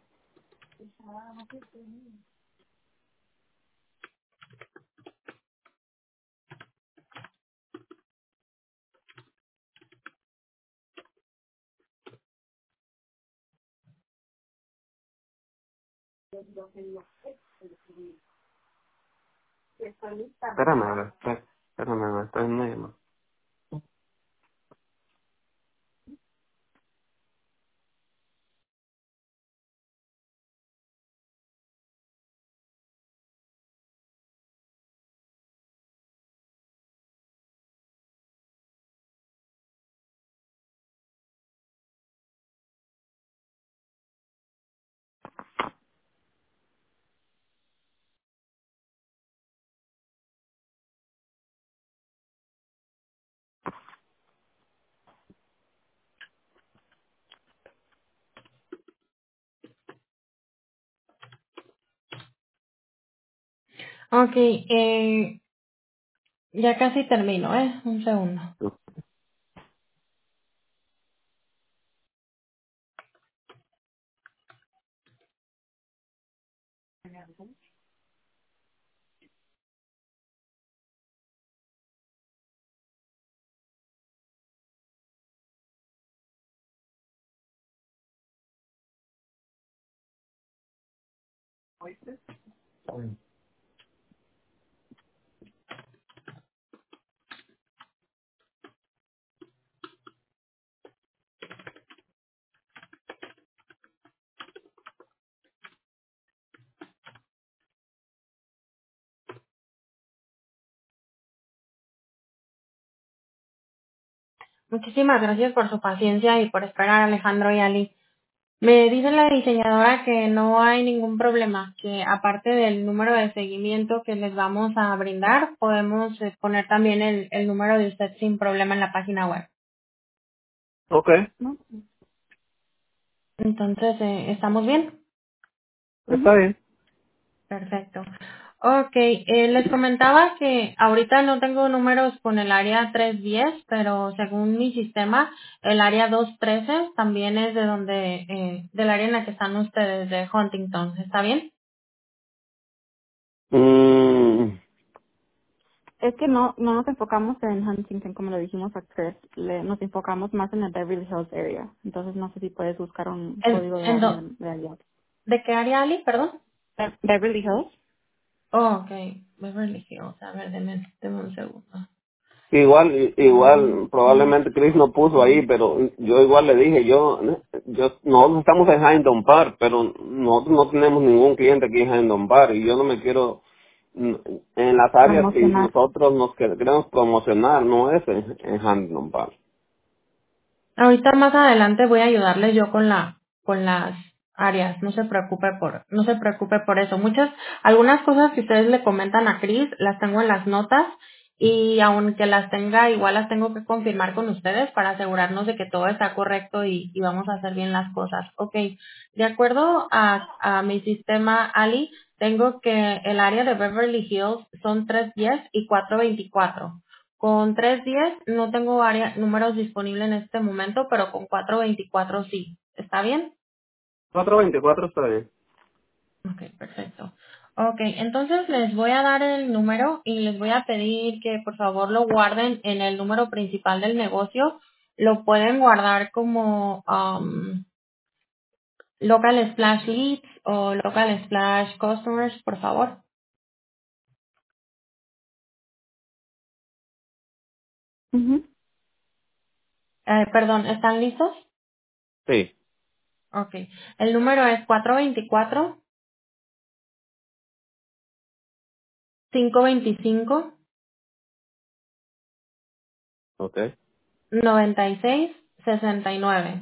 Espérame, me está en una llamada. Ok, ya casi termino, un segundo. Muchísimas gracias por su paciencia y por esperar, Alejandro y Ali. Me dice la diseñadora que no hay ningún problema, que aparte del número de seguimiento que les vamos a brindar, podemos poner también el número de usted sin problema en la página web. Ok, ¿No? Entonces, ¿estamos bien? está Ujú. bien. Perfecto. Ok, les comentaba que ahorita no tengo números con el área 310, pero según mi sistema, el área 213 también es de donde, del área en la que están ustedes, de Huntington. ¿Está bien? Mm, Es que no nos enfocamos en Huntington, como lo dijimos a Chris. Nos enfocamos más en el Beverly Hills area. Entonces no sé si puedes buscar un ¿En, código de en área do- de allá. ¿De qué área, Ali? Perdón. Beverly Hills. Oh, ok. Beverly Hills. A ver, deme un segundo. igual, probablemente Chris no puso ahí, pero yo igual le dije, nosotros estamos en Hyndon Park, pero nosotros no tenemos ningún cliente aquí en Hyndon Park y yo no me quiero, en las áreas que Promocionar. nosotros nos queremos promocionar, no es en Hyndon Park. Ahorita más adelante voy a ayudarles yo con las áreas, no se preocupe por eso. Algunas cosas que ustedes le comentan a Chris, las tengo en las notas y aunque las tenga, igual las tengo que confirmar con ustedes para asegurarnos de que todo está correcto y vamos a hacer bien las cosas. Ok, de acuerdo a mi sistema Ali, tengo que el área de Beverly Hills son 310 y 424. Con 310 no tengo números disponibles en este momento, pero con 424 sí. ¿Está bien? 424 está bien. Ok, perfecto. Ok, entonces les voy a dar el número y les voy a pedir que por favor lo guarden en el número principal del negocio. Lo pueden guardar como local splash leads o local splash customers, por favor. Ujú. Perdón, ¿están listos? Sí, Ok. El número es 424 ok, 525 96 69.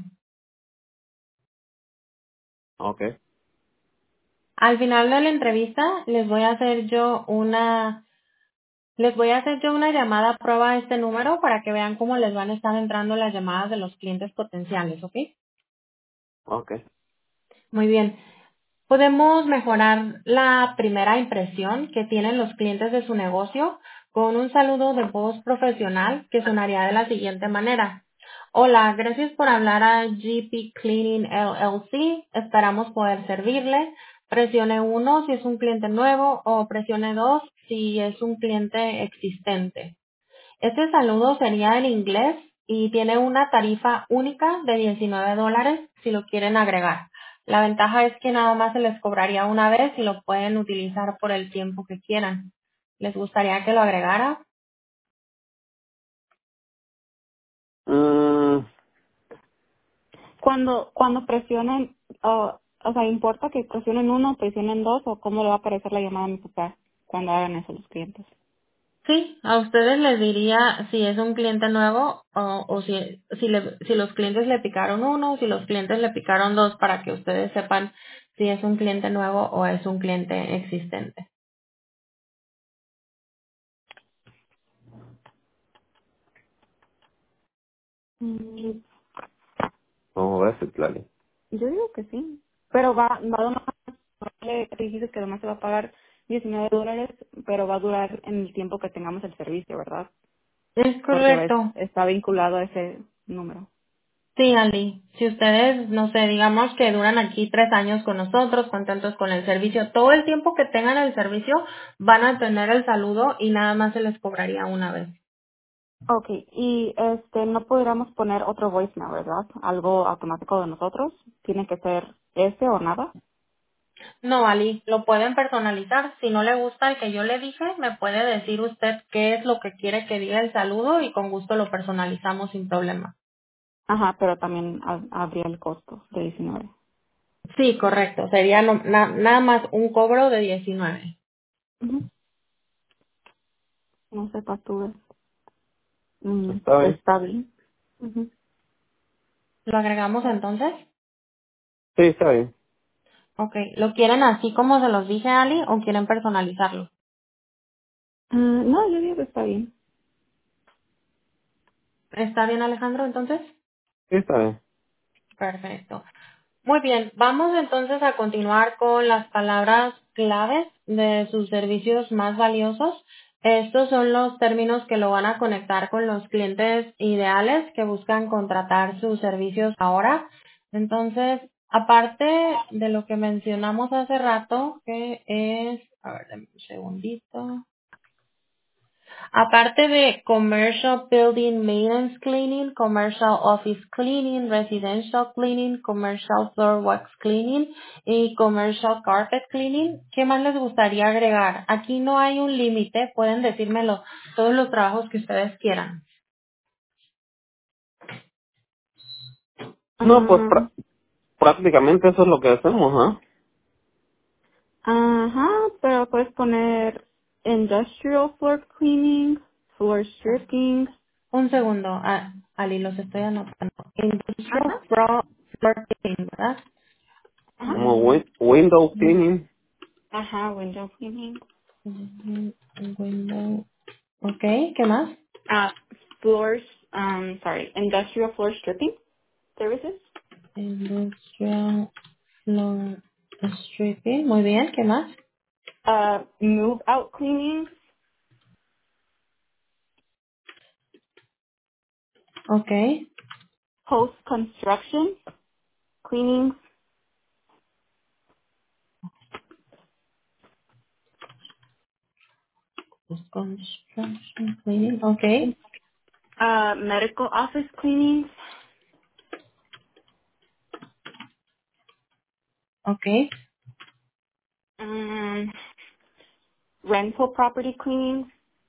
ok, Al final de la entrevista les voy a hacer yo una llamada a prueba a este número para que vean cómo les van a estar entrando las llamadas de los clientes potenciales, ¿ok? ok. Muy bien. Podemos mejorar la primera impresión que tienen los clientes de su negocio con un saludo de voz profesional que sonaría de la siguiente manera. Hola, gracias por hablar a GP Cleaning LLC. Esperamos poder servirle. Presione 1 si es un cliente nuevo o presione 2 si es un cliente existente. Este saludo sería en inglés y tiene una tarifa única de $19 si lo quieren agregar. La ventaja es que nada más se les cobraría una vez y lo pueden utilizar por el tiempo que quieran. ¿Les gustaría que lo agregara? Mm, Cuando presionen, o sea, ¿importa que presionen uno, presionen dos o cómo le va a aparecer la llamada a mi papá cuando hagan eso los clientes? Sí, a ustedes les diría si es un cliente nuevo o si los clientes le picaron uno o si los clientes le picaron dos para que ustedes sepan si es un cliente nuevo o es un cliente existente. Mm, vamos a ver si claro. Yo digo que sí. Pero va nomás, le dijiste que además se va a pagar $19, pero va a durar en el tiempo que tengamos el servicio, ¿verdad? Es Porque correcto. está vinculado a ese número. Sí, Ali. Si ustedes, no sé, digamos que duran aquí 3 años con nosotros, contentos con el servicio, todo el tiempo que tengan el servicio van a tener el saludo y nada más se les cobraría una vez. Okay, y no podríamos poner otro voicemail, ¿verdad? Algo automático de nosotros. Tiene que ser ese o nada. No, Ali, lo pueden personalizar. Si no le gusta el que yo le dije, me puede decir usted qué es lo que quiere que diga el saludo y con gusto lo personalizamos sin problema. Ajá, pero también habría el costo de 19. Sí, correcto. Sería nada más un cobro de 19. Ujú. No sé, tú. Está bien. Está bien. Ujú. ¿Lo agregamos entonces? Sí, está bien. Ok. ¿Lo quieren así como se los dije, Ali, o quieren personalizarlo? No, yo digo que está bien. ¿Está bien, Alejandro, entonces? Sí, está bien. Perfecto. Muy bien, vamos entonces a continuar con las palabras claves de sus servicios más valiosos. Estos son los términos que lo van a conectar con los clientes ideales que buscan contratar sus servicios ahora. Entonces, aparte de lo que mencionamos hace rato, que es, a ver, dame un segundito. Aparte de commercial building maintenance cleaning, commercial office cleaning, residential cleaning, commercial floor wax cleaning y commercial carpet cleaning, ¿qué más les gustaría agregar? Aquí no hay un límite, pueden decírmelo todos los trabajos que ustedes quieran. No, pues Ah, prácticamente eso es lo que hacemos, ¿ah? ajá, pero puedes poner industrial floor cleaning, floor stripping. Un segundo, Ali, los estoy anotando. Industrial Ajá, floor cleaning, ¿verdad? ajá. Como window cleaning. Ajá, window cleaning. Window. Ok, ¿qué más? Ah, floors, industrial floor stripping services. Industrial floor stripping. Muy bien, ¿qué más? Move out cleaning, Ok. post construction cleaning, Construction cleaning. Ok. medical office cleaning, Ok. um, rental property cleaning,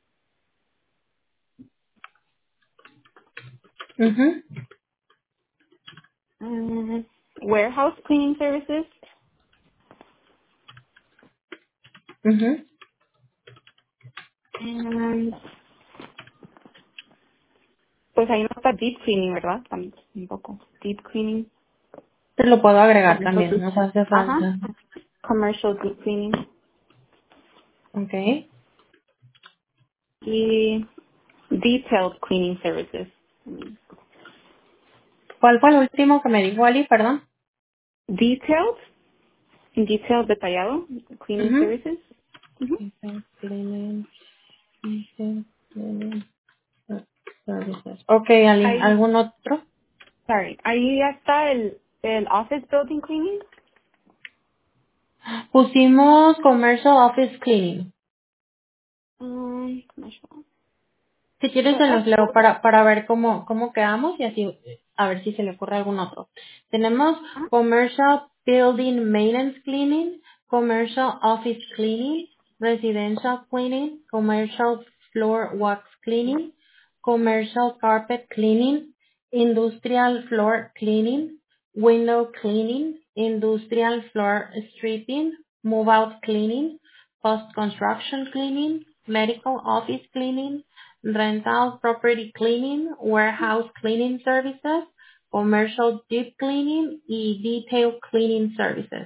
Mhm. warehouse cleaning services, Mhm. and pues ahí no está deep cleaning, ¿verdad? También un poco. Deep cleaning. Te lo puedo agregar Commercial también, deep. nos hace Ajá. falta. Commercial deep cleaning. Ok. Y detailed cleaning services. ¿Cuál fue el último que me dijo Ali? Perdón. Detailed, detailed detallado, cleaning Mhm. services. Ujú. Cleaning. Cleaning services. Ok, Ali. Ahí, ¿Algún otro? ahí ya está el office building cleaning. Pusimos commercial office cleaning. Commercial. Si quieres Pues, se los leo para ver cómo quedamos y así a ver si se le ocurre algún otro. Tenemos Commercial Building Maintenance Cleaning, Commercial Office Cleaning, Residential Cleaning, Commercial Floor Wax Cleaning, Commercial Carpet Cleaning, Industrial Floor Cleaning, Window Cleaning, Industrial Floor Stripping, Move Out Cleaning, Post Construction Cleaning, Medical Office Cleaning, rental property cleaning, warehouse cleaning services, commercial deep cleaning y detail cleaning services.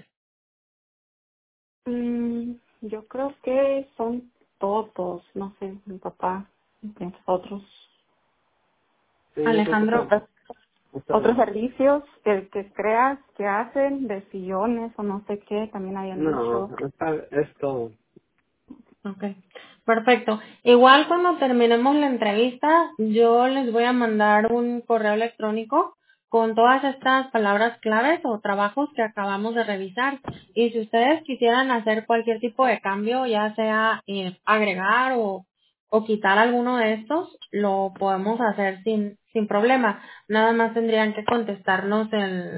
yo creo que son todos, no sé, mi papá, entre otros. Sí, yo creo que Alejandro, está Otros bien. servicios que creas que hacen de sillones o no sé qué, también hayan No, dicho. es todo. okay, perfecto. Igual cuando terminemos la entrevista, yo les voy a mandar un correo electrónico con todas estas palabras claves o trabajos que acabamos de revisar. Y si ustedes quisieran hacer cualquier tipo de cambio, ya sea agregar o quitar alguno de estos, lo podemos hacer sin problema. Nada más tendrían que contestarnos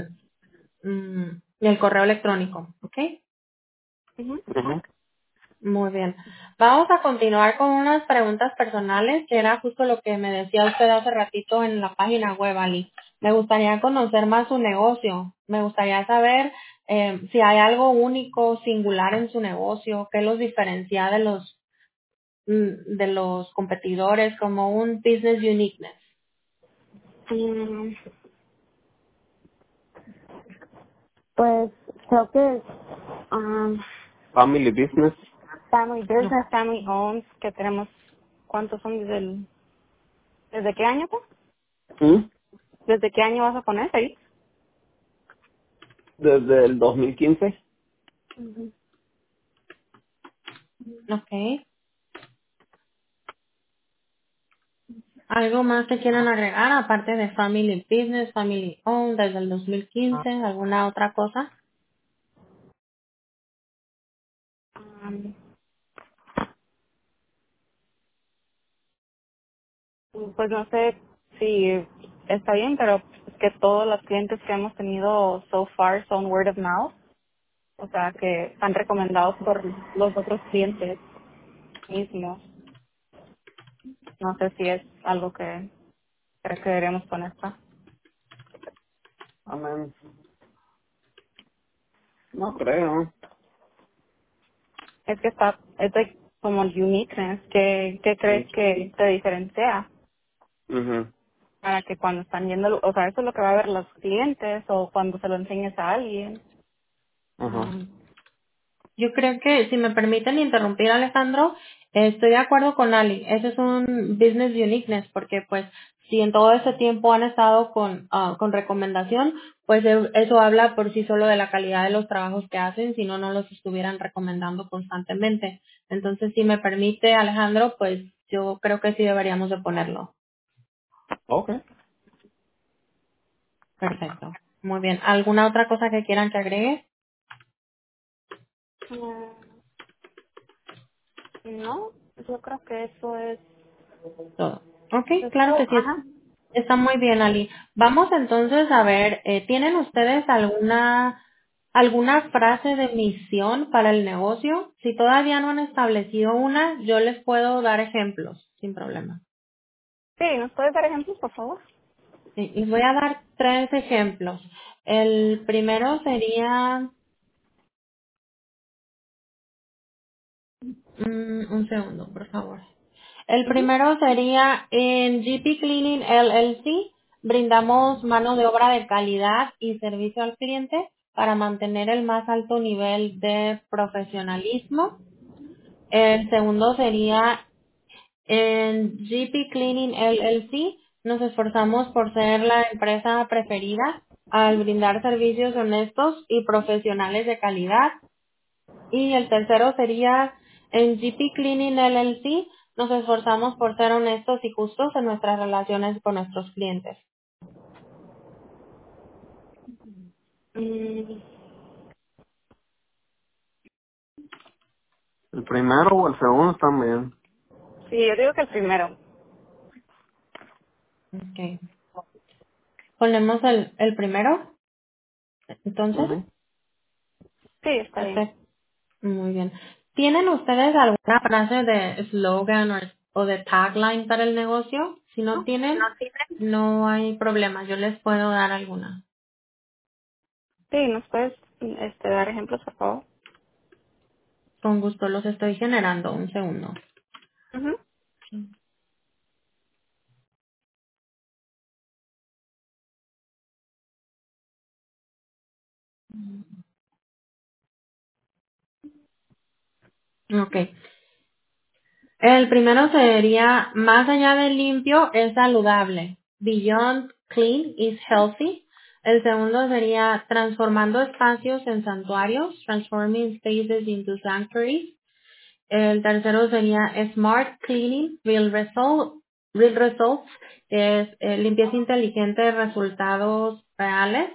el correo electrónico, ¿ok? Ujú. Ujú. Muy bien. Vamos a continuar con unas preguntas personales, que era justo lo que me decía usted hace ratito en la página web, Ali. Me gustaría conocer más su negocio. Me gustaría saber si hay algo único, singular en su negocio, qué los diferencia de los competidores, como un business uniqueness. Mm, Pues creo que um, Family business. family No. business, family owns, que tenemos, ¿cuántos son desde qué año? Pues? ¿Mm? ¿Desde qué año vas a poner ahí? Desde el 2015. Ujú. Ok. ¿Algo más que quieran agregar aparte de family business, family owned desde el 2015? ¿Alguna otra cosa? Um, pues no sé si está bien, pero es que todos los clientes que hemos tenido so far son word of mouth, o sea, que están recomendados por los otros clientes mismos. No sé si es algo que creo que deberíamos poner acá. Amén. No creo. Es que es como el uniqueness. ¿Qué crees que te diferencia? Ujú. Para que cuando están yendo, o sea, eso es lo que va a ver los clientes o cuando se lo enseñes a alguien. Ajá. Um, Yo creo que, si me permiten interrumpir, Alejandro, estoy de acuerdo con Ali. Ese es un business uniqueness, porque pues si en todo ese tiempo han estado con recomendación, pues eso habla por sí solo de la calidad de los trabajos que hacen, si no, no los estuvieran recomendando constantemente. Entonces, si me permite, Alejandro, pues yo creo que sí deberíamos de ponerlo. Ok. Perfecto. Muy bien. ¿Alguna otra cosa que quieran que agregue? no, yo creo que eso es Todo. Ok, claro eso, que sí. ajá. Está muy bien, Ali. Vamos entonces a ver, ¿tienen ustedes alguna frase de misión para el negocio? Si todavía no han establecido una, yo les puedo dar ejemplos, sin problema. Sí, ¿nos puedes dar ejemplos, por favor? Sí, les voy a dar 3 ejemplos. El primero sería, un segundo, por favor. El Ujú. primero sería en GP Cleaning LLC. Brindamos mano de obra de calidad y servicio al cliente para mantener el más alto nivel de profesionalismo. El segundo sería en GP Cleaning LLC. Nos esforzamos por ser la empresa preferida al brindar servicios honestos y profesionales de calidad. Y el tercero sería en GP Cleaning LLC. Nos esforzamos por ser honestos y justos en nuestras relaciones con nuestros clientes. Mm, El primero o el segundo también. sí, yo digo que el primero. Okay. Ponemos el primero, entonces. Ujú. Sí, está bien. Perfecto. Muy bien. ¿Tienen ustedes alguna frase de slogan o de tagline para el negocio? Si no tienen, no hay problema. Yo les puedo dar alguna. Sí, ¿nos puedes dar ejemplos, por favor? Con gusto los estoy generando. Un segundo. Ujú. Ok. El primero sería, más allá de limpio, es saludable. Beyond clean is healthy. El segundo sería, transformando espacios en santuarios, transforming spaces into sanctuaries. El tercero sería, smart cleaning will result Real Results, que es limpieza inteligente de resultados reales.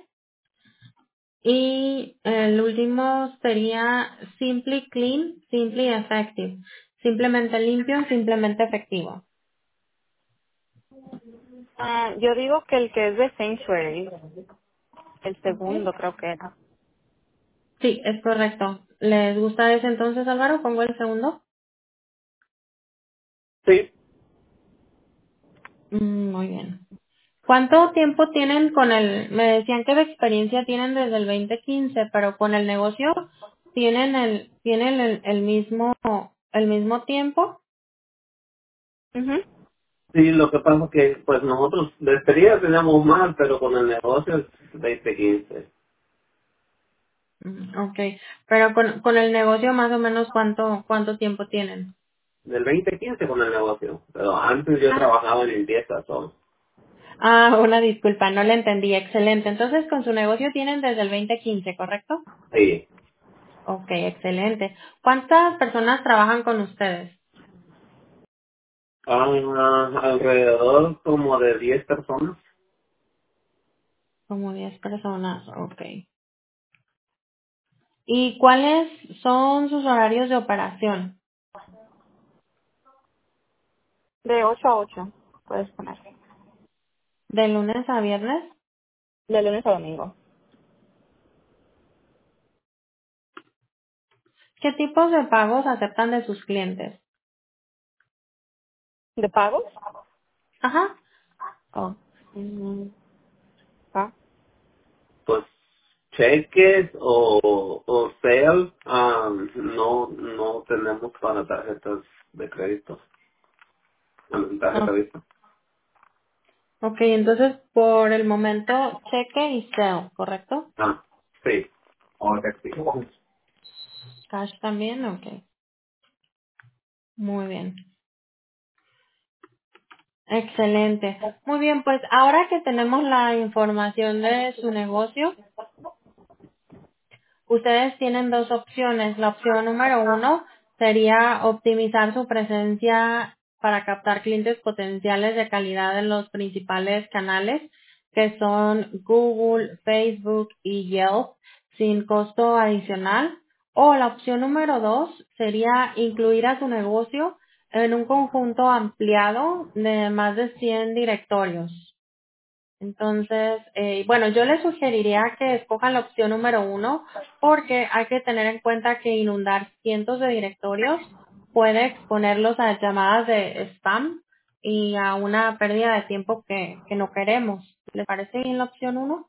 Y el último sería Simply Clean, Simply Effective. Simplemente limpio, simplemente efectivo. Yo digo que el que es de Sanctuary, el segundo creo que era. Sí, es correcto. ¿Les gusta ese entonces, Álvaro? ¿Pongo el segundo? Sí. Muy bien. ¿Cuánto tiempo tienen con me decían que de experiencia tienen desde el 2015, pero con el negocio tienen el mismo tiempo? Mhm. Sí, lo que pasa es que pues nosotros de experiencia teníamos más, pero con el negocio es 2015. Okay, pero con el negocio más o menos cuánto tiempo tienen. Del 2015 con el negocio. Pero antes yo trabajaba en limpieza, todo. Una disculpa, no le entendí. Excelente. Entonces, con su negocio tienen desde el 2015, ¿correcto? Sí. Okay, excelente. ¿Cuántas personas trabajan con ustedes? Alrededor como de 10 personas. Como 10 personas, okay. ¿Y cuáles son sus horarios de operación? De 8 a 8 puedes poner. ¿De lunes a viernes? De lunes a domingo. ¿Qué tipos de pagos aceptan de sus clientes? ¿De pagos? Ajá. Oh. Ah. Pues cheques o sales, no tenemos para tarjetas de crédito. Tarjeta Oh, vista. ok, entonces por el momento cheque y sell, ¿correcto? Ah, sí. O efectivo. Cash también, ok. Muy bien. Excelente. Muy bien, pues ahora que tenemos la información de su negocio, ustedes tienen dos opciones. La opción número uno sería optimizar su presencia para captar clientes potenciales de calidad en los principales canales, que son Google, Facebook y Yelp, sin costo adicional. O la opción número dos sería incluir a su negocio en un conjunto ampliado de más de 100 directorios. Entonces, bueno, yo les sugeriría que escojan la opción número uno porque hay que tener en cuenta que inundar cientos de directorios puede exponerlos a llamadas de spam y a una pérdida de tiempo que no queremos. ¿Les parece bien la opción uno?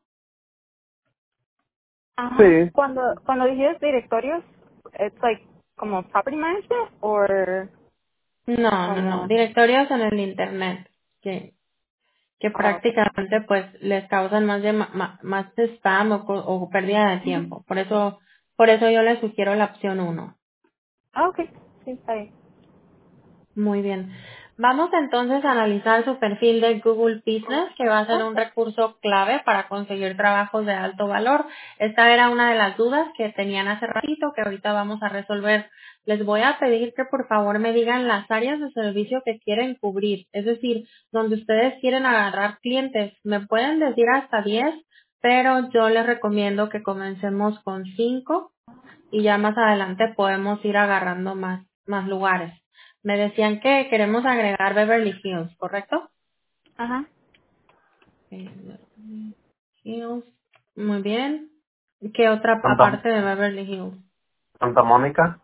Ajá. Sí. Cuando dices directorios, it's like como property management or No, no, no. como Directorios en el Internet que oh, okay. prácticamente pues les causan más de spam o pérdida de tiempo. Por eso yo les sugiero la opción uno. Ah, okay. Sí, está bien. Muy bien. Vamos entonces a analizar su perfil de Google Business, que va a ser un recurso clave para conseguir trabajos de alto valor. Esta era una de las dudas que tenían hace ratito, que ahorita vamos a resolver. Les voy a pedir que por favor me digan las áreas de servicio que quieren cubrir, es decir, donde ustedes quieren agarrar clientes. Me pueden decir hasta 10, pero yo les recomiendo que comencemos con 5 y ya más adelante podemos ir agarrando más lugares. Me decían que queremos agregar Beverly Hills, ¿correcto? Ajá. Beverly Hills. Muy bien. ¿Qué otra Santa, aparte de Beverly Hills? Santa Mónica.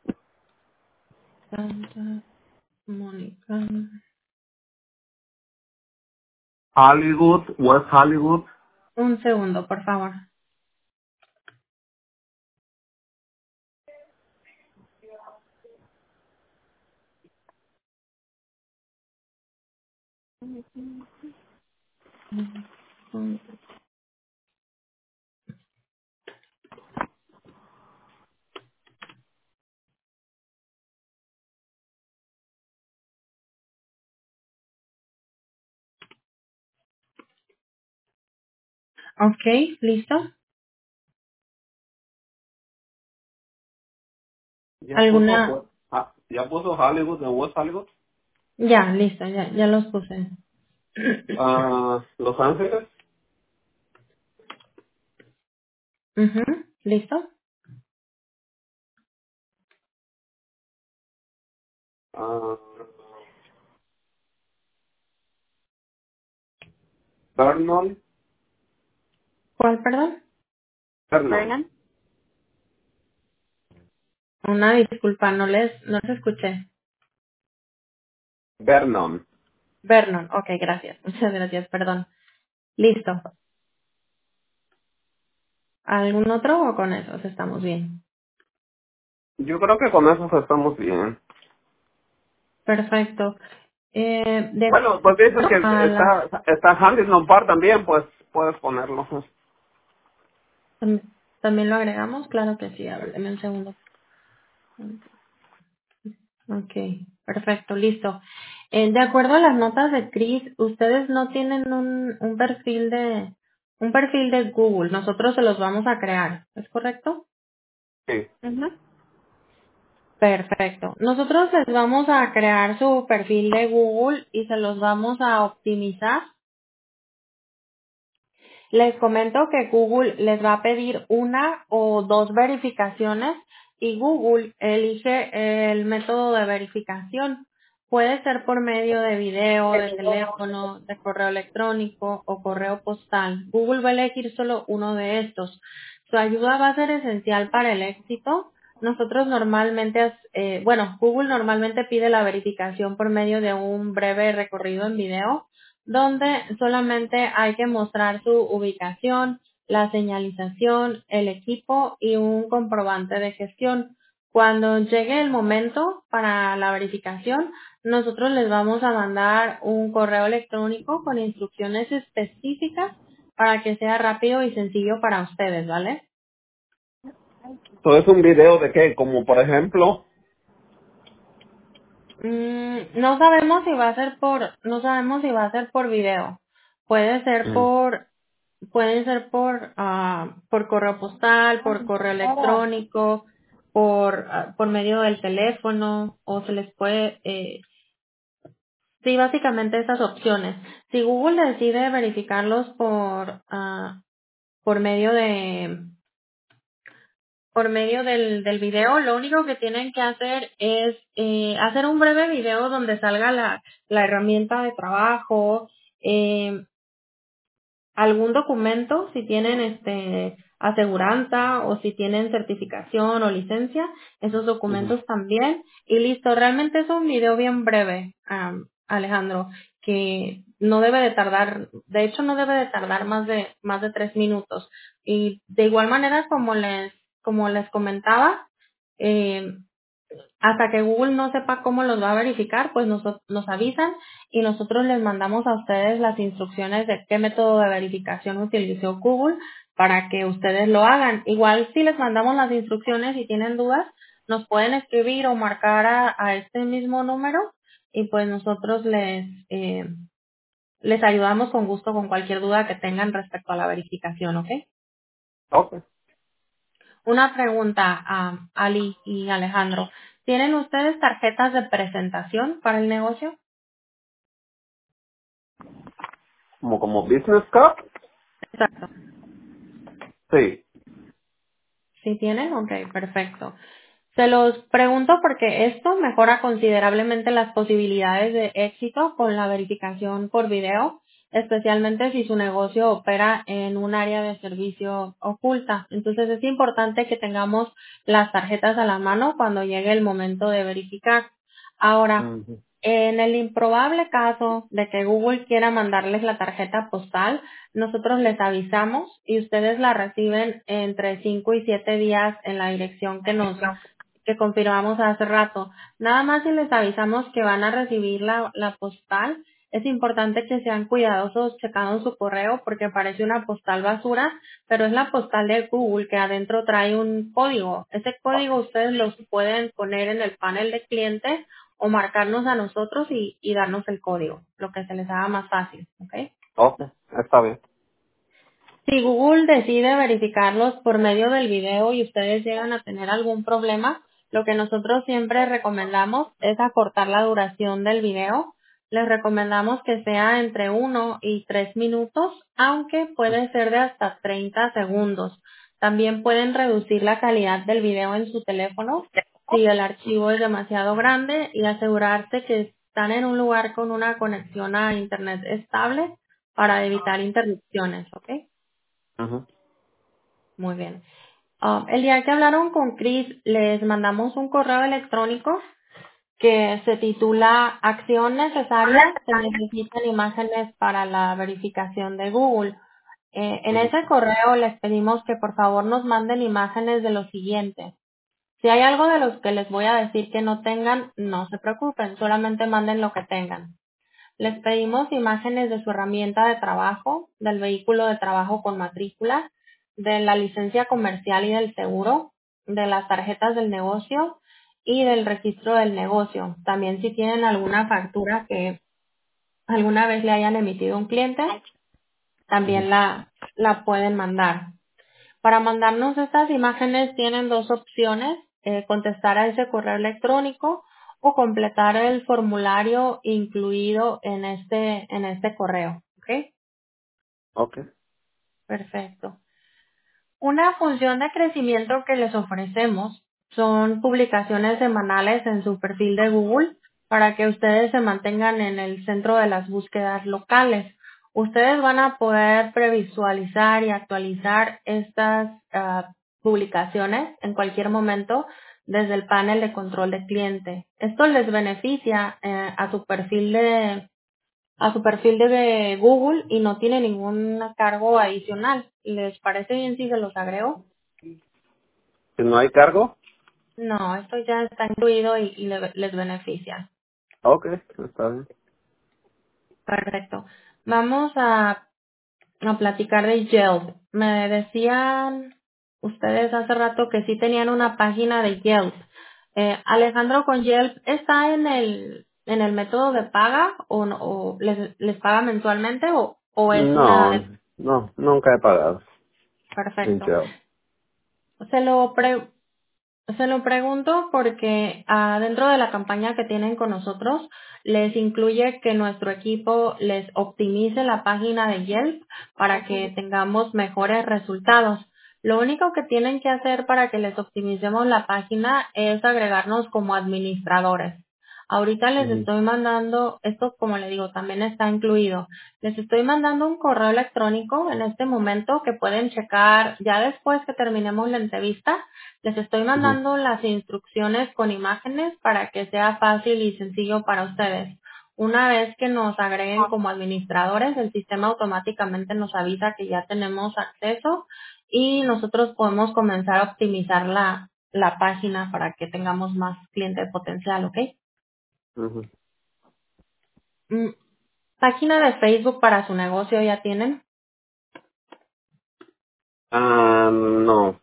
Santa Mónica. Hollywood, West Hollywood. Un segundo, por favor. Ok, ¿listo? Ya puso, ¿Alguna? ya puso Hollywood en West Hollywood. Ya, listo, ya los puse. Los Ángeles, Ujú, ¿listo? ah, Vernon, ¿Cuál, perdón? Vernon, Vernon. Una disculpa, no les escuché. Vernon. Vernon, ok, gracias. Muchas gracias, perdón. Listo. ¿Algún otro o con esos estamos bien? Yo creo que con eso estamos bien. Perfecto. De Bueno, pues dices que a la, está Huntington Park también, pues puedes ponerlo. ¿también lo agregamos? Claro que sí. A ver, deme un segundo. Ok, perfecto, listo. De acuerdo a las notas de Chris, ustedes no tienen un perfil de Google. Nosotros se los vamos a crear. ¿Es correcto? Sí. Ujú. Perfecto. Nosotros les vamos a crear su perfil de Google y se los vamos a optimizar. Les comento que Google les va a pedir una o dos verificaciones y Google elige el método de verificación. Puede ser por medio de video, de teléfono, de correo electrónico o correo postal. Google va a elegir solo uno de estos. Su ayuda va a ser esencial para el éxito. Nosotros normalmente, Google normalmente pide la verificación por medio de un breve recorrido en video donde solamente hay que mostrar su ubicación, la señalización, el equipo y un comprobante de gestión. Cuando llegue el momento para la verificación, nosotros les vamos a mandar un correo electrónico con instrucciones específicas para que sea rápido y sencillo para ustedes, ¿vale? Eso es un video de qué, como por ejemplo. No sabemos si va a ser por video. Puede ser Mm. por correo postal, por correo electrónico, por medio del teléfono, o se les puede, sí, básicamente esas opciones. Si Google decide verificarlos por medio del video, lo único que tienen que hacer es hacer un breve video donde salga la herramienta de trabajo, eh, algún documento, si tienen aseguranza o si tienen certificación o licencia, esos Ujú. documentos también. Y listo, realmente es un video bien breve, Alejandro, que no debe de tardar, de hecho no debe de tardar más de 3 minutos. Y de igual manera, como les comentaba, eh, hasta que Google no sepa cómo los va a verificar, pues nos avisan y nosotros les mandamos a ustedes las instrucciones de qué método de verificación utilizó Google para que ustedes lo hagan. Igual si les mandamos las instrucciones y tienen dudas, nos pueden escribir o marcar a este mismo número y pues nosotros les ayudamos con gusto con cualquier duda que tengan respecto a la verificación, ¿ok? Ok. Una pregunta a Ali y Alejandro. ¿Tienen ustedes tarjetas de presentación para el negocio? Como business card. Exacto. Sí. ¿Sí tienen? Ok, perfecto. Se los pregunto porque esto mejora considerablemente las posibilidades de éxito con la verificación por video, especialmente si su negocio opera en un área de servicio oculta. Entonces es importante que tengamos las tarjetas a la mano cuando llegue el momento de verificar. Ahora, Ujú. en el improbable caso de que Google quiera mandarles la tarjeta postal, nosotros les avisamos y ustedes la reciben entre 5 y 7 días en la dirección que confirmamos hace rato. Nada más si les avisamos que van a recibir la postal, es importante que sean cuidadosos checando su correo porque parece una postal basura, pero es la postal de Google que adentro trae un código. Ese código ustedes los pueden poner en el panel de cliente o marcarnos a nosotros y darnos el código, lo que se les haga más fácil, ¿ok? Ok, está bien. Si Google decide verificarlos por medio del video y ustedes llegan a tener algún problema, Lo que nosotros siempre recomendamos es acortar la duración del video. Les recomendamos que sea entre 1 y 3 minutos, aunque puede ser de hasta 30 segundos. También pueden reducir la calidad del video en su teléfono si el archivo es demasiado grande y asegurarse que están en un lugar con una conexión a internet estable para evitar interrupciones, ¿ok? Ujú. Muy bien. El día que hablaron con Chris, les mandamos un correo electrónico que se titula Acción necesaria, se necesitan imágenes para la verificación de Google. En Ujú. ese correo les pedimos que por favor nos manden imágenes de lo siguiente. Si hay algo de los que les voy a decir que no tengan, no se preocupen, solamente manden lo que tengan. Les pedimos imágenes de su herramienta de trabajo, del vehículo de trabajo con matrícula, de la licencia comercial y del seguro, de las tarjetas del negocio y del registro del negocio. También si tienen alguna factura que alguna vez le hayan emitido a un cliente, también la pueden mandar. Para mandarnos estas imágenes tienen dos opciones, contestar a ese correo electrónico o completar el formulario incluido en este correo. ¿Ok? Okay. Perfecto. Una función de crecimiento que les ofrecemos son publicaciones semanales en su perfil de Google para que ustedes se mantengan en el centro de las búsquedas locales. Ustedes van a poder previsualizar y actualizar estas publicaciones en cualquier momento desde el panel de control de cliente. Esto les beneficia a su perfil de Google y no tiene ningún cargo adicional. ¿Les parece bien si se los agrego? Si no hay cargo, No, esto ya está incluido y les beneficia. okay, está bien. Perfecto. Vamos a platicar de Yelp. Me decían ustedes hace rato que sí tenían una página de Yelp. Alejandro, con Yelp, ¿está en el método de paga o les paga mensualmente o es una No, de... no, nunca he pagado. En Perfecto. Shell. Se lo pre- Se lo pregunto porque dentro de la campaña que tienen con nosotros les incluye que nuestro equipo les optimice la página de Yelp para que tengamos mejores resultados. Lo único que tienen que hacer para que les optimicemos la página es agregarnos como administradores. Ahorita les Ujú. estoy mandando, esto como le digo, también está incluido. Les estoy mandando un correo electrónico en este momento que pueden checar ya después que terminemos la entrevista. Les estoy Ujú. mandando las instrucciones con imágenes para que sea fácil y sencillo para ustedes. Una vez que nos agreguen como administradores, el sistema automáticamente nos avisa que ya tenemos acceso y nosotros podemos comenzar a optimizar la página para que tengamos más cliente potencial, ¿ok? Ujú. Mm, Página de Facebook para su negocio ya tienen. No,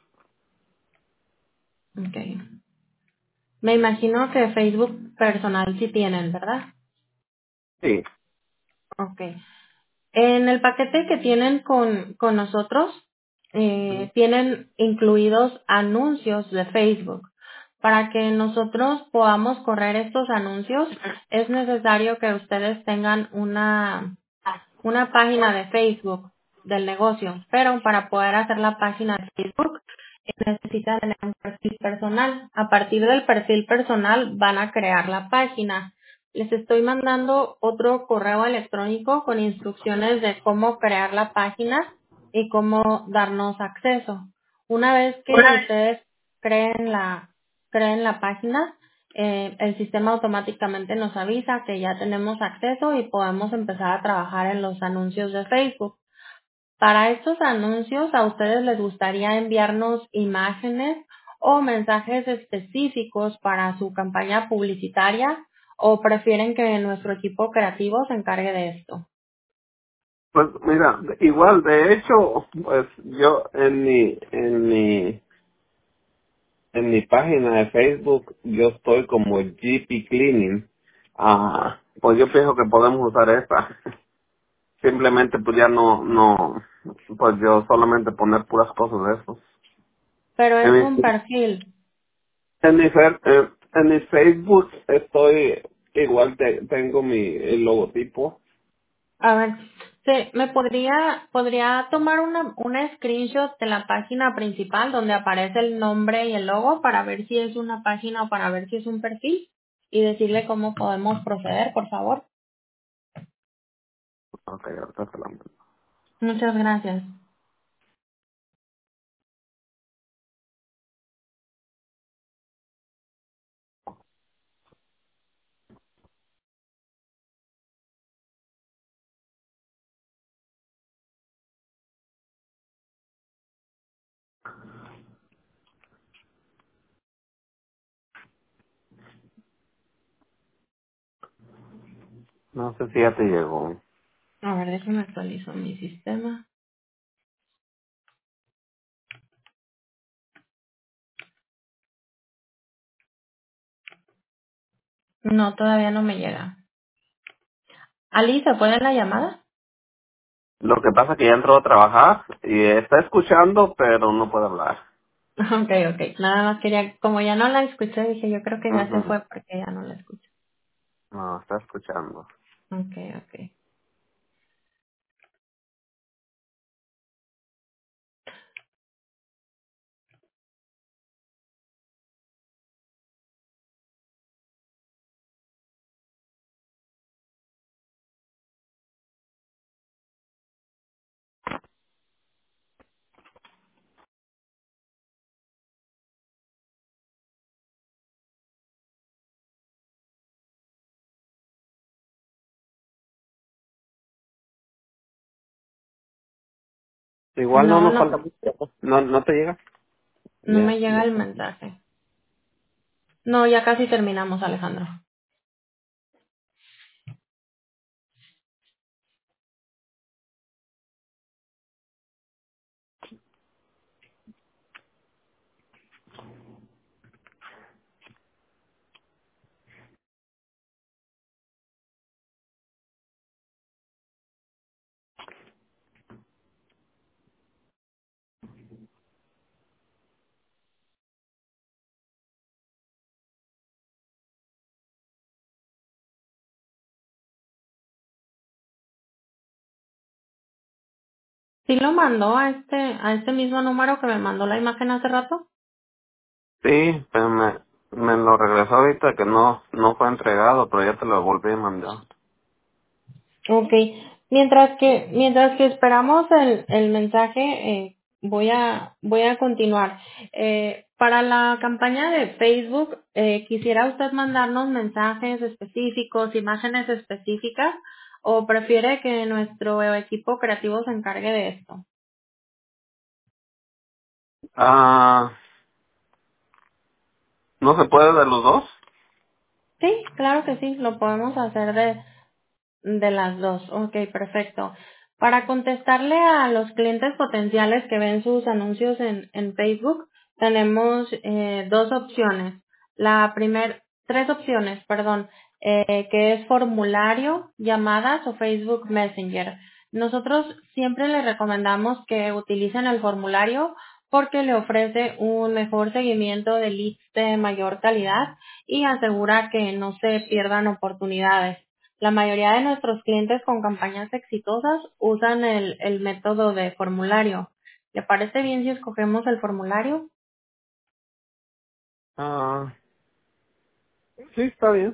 Okay. Me imagino que Facebook personal sí tienen, ¿verdad? sí. Okay. En el paquete que tienen con nosotros, Ujú. tienen incluidos anuncios de Facebook. Para que nosotros podamos correr estos anuncios, es necesario que ustedes tengan una página de Facebook del negocio, pero para poder hacer la página de Facebook necesitan tener un perfil personal. A partir del perfil personal van a crear la página. Les estoy mandando otro correo electrónico con instrucciones de cómo crear la página y cómo darnos acceso. Una vez que ustedes creen la página, el sistema automáticamente nos avisa que ya tenemos acceso y podemos empezar a trabajar en los anuncios de Facebook. Para estos anuncios, ¿a ustedes les gustaría enviarnos imágenes o mensajes específicos para su campaña publicitaria o prefieren que nuestro equipo creativo se encargue de esto? Pues mira, igual, de hecho, pues yo en mi página de Facebook, yo estoy como GP Cleaning. Pues yo pienso que podemos usar esta. Simplemente pues ya pues yo solamente poner puras cosas de eso. Pero En es un mi- perfil. En mi Facebook estoy igual, tengo el logotipo. A ver, sí, podría tomar una screenshot de la página principal donde aparece el nombre y el logo para ver si es una página o para ver si es un perfil y decirle cómo podemos proceder, por favor. Ok, ahorita te la mando. Muchas gracias. No sé si ya te llegó. A ver, déjame actualizar mi sistema. No, todavía no me llega. Ali, ¿se puede la llamada? Lo que pasa es que ya entró a trabajar y está escuchando, pero no puede hablar. Ok, ok. Nada más quería, como ya no la escuché, dije yo creo que ya se Ujú. fue porque ya no la escucho. No, está escuchando. Ok, ok. Igual no No, nos no, falta mucho tiempo. No te llega. no me Ya, llega ya. el mensaje. No, ya casi terminamos, Alejandro. ¿Sí lo mandó a este mismo número que me mandó la imagen hace rato? Sí, pero me lo regresó ahorita que no fue entregado, pero ya te lo volví a mandar. Ok. Mientras que esperamos el mensaje, voy a continuar. Para la campaña de Facebook, ¿quisiera usted mandarnos mensajes específicos, imágenes específicas, o prefiere que nuestro equipo creativo se encargue de esto? Ah, ¿no se puede de los dos? Sí, claro que sí, lo podemos hacer de las dos. Ok, perfecto. Para contestarle a los clientes potenciales que ven sus anuncios en Facebook, tenemos dos opciones. Tres opciones, perdón, que es formulario, llamadas o Facebook Messenger. Nosotros siempre les recomendamos que utilicen el formulario porque le ofrece un mejor seguimiento de leads de mayor calidad y asegura que no se pierdan oportunidades. La mayoría de nuestros clientes con campañas exitosas usan el método de formulario. ¿Le parece bien si escogemos el formulario? Ah, sí, está bien.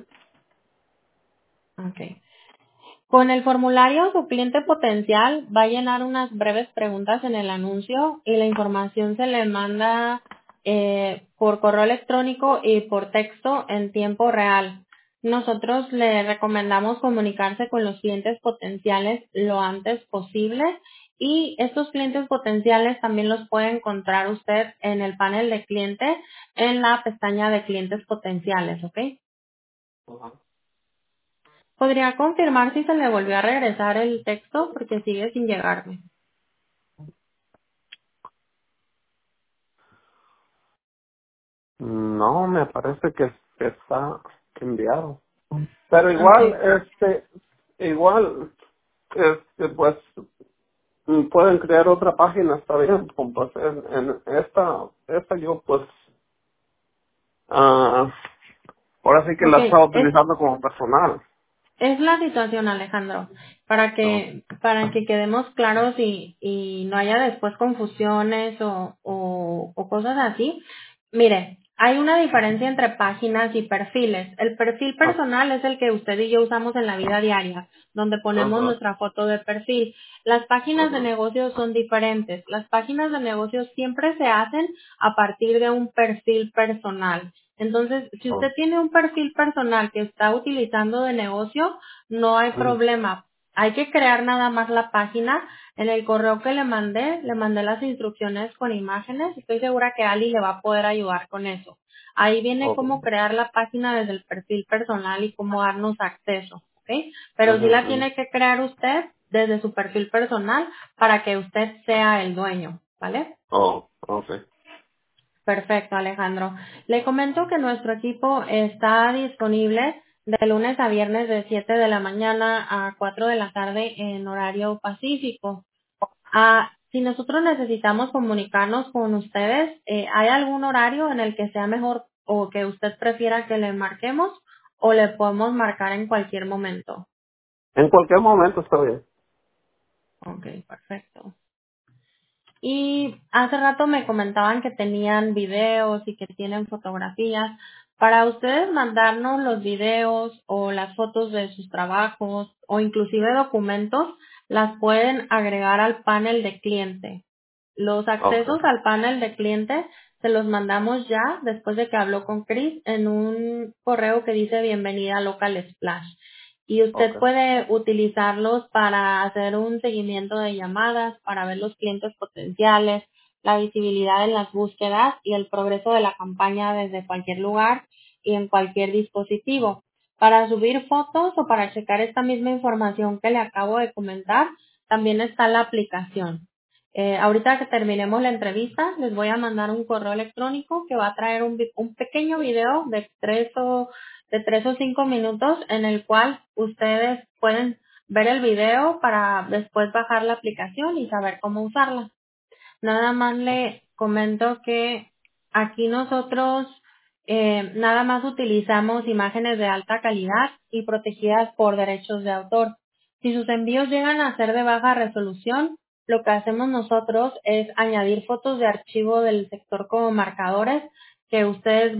Ok. Con el formulario, su cliente potencial va a llenar unas breves preguntas en el anuncio y la información se le manda por correo electrónico y por texto en tiempo real. Nosotros le recomendamos comunicarse con los clientes potenciales lo antes posible y estos clientes potenciales también los puede encontrar usted en el panel de cliente en la pestaña de clientes potenciales, ¿ok? Ajá. ¿Podría confirmar si se le volvió a regresar el texto? Porque sigue sin llegarme. No, me parece que está enviado. Pero Okay. igual, pues, pueden crear otra página, está bien. Pues en esta yo, pues, Ah, ahora sí que Ok, la estaba es utilizando como personal. Es la situación, Alejandro, Oh, para que quedemos claros y no haya después confusiones o cosas así. Mire, hay una diferencia entre páginas y perfiles. El perfil ah, personal es el que usted y yo usamos en la vida diaria, donde ponemos ajá, nuestra foto de perfil. Las páginas de ajá, negocios son diferentes. Las páginas de negocios siempre se hacen a partir de un perfil personal. Entonces, si oh, usted tiene un perfil personal que está utilizando de negocio, no hay ujú, problema. Hay que crear nada más la página. En el correo que le mandé las instrucciones con imágenes. Estoy segura que Ali le va a poder ayudar con eso. Ahí viene ok, cómo crear la página desde el perfil personal y cómo darnos acceso, ¿ok? Pero sí ujú, la ujú. tiene que crear usted desde su perfil personal para que usted sea el dueño, ¿vale? Oh, ok, Perfecto, Alejandro. Le comento que nuestro equipo está disponible de lunes a viernes de 7 de la mañana a 4 de la tarde en horario pacífico. Si nosotros necesitamos comunicarnos con ustedes, ¿hay algún horario en el que sea mejor o que usted prefiera que le marquemos o le podemos marcar en cualquier momento? en cualquier momento está bien. Ok, perfecto. Y hace rato me comentaban que tenían videos y que tienen fotografías. Para ustedes mandarnos los videos o las fotos de sus trabajos o inclusive documentos, las pueden agregar al panel de cliente. Los Ok, accesos al panel de cliente se los mandamos ya después de que habló con Chris en un correo que dice bienvenida a Local Splash. Y ok, usted puede utilizarlos para hacer un seguimiento de llamadas, para ver los clientes potenciales, la visibilidad en las búsquedas y el progreso de la campaña desde cualquier lugar y en cualquier dispositivo. Para subir fotos o para checar esta misma información que le acabo de comentar, también está la aplicación. Ahorita que terminemos la entrevista, les voy a mandar un correo electrónico que va a traer un pequeño video de 3 o 5 minutos en el cual ustedes pueden ver el video para después bajar la aplicación y saber cómo usarla. Nada más le comento que aquí nosotros nada más utilizamos imágenes de alta calidad y protegidas por derechos de autor. Si sus envíos llegan a ser de baja resolución, lo que hacemos nosotros es añadir fotos de archivo del sector como marcadores que ustedes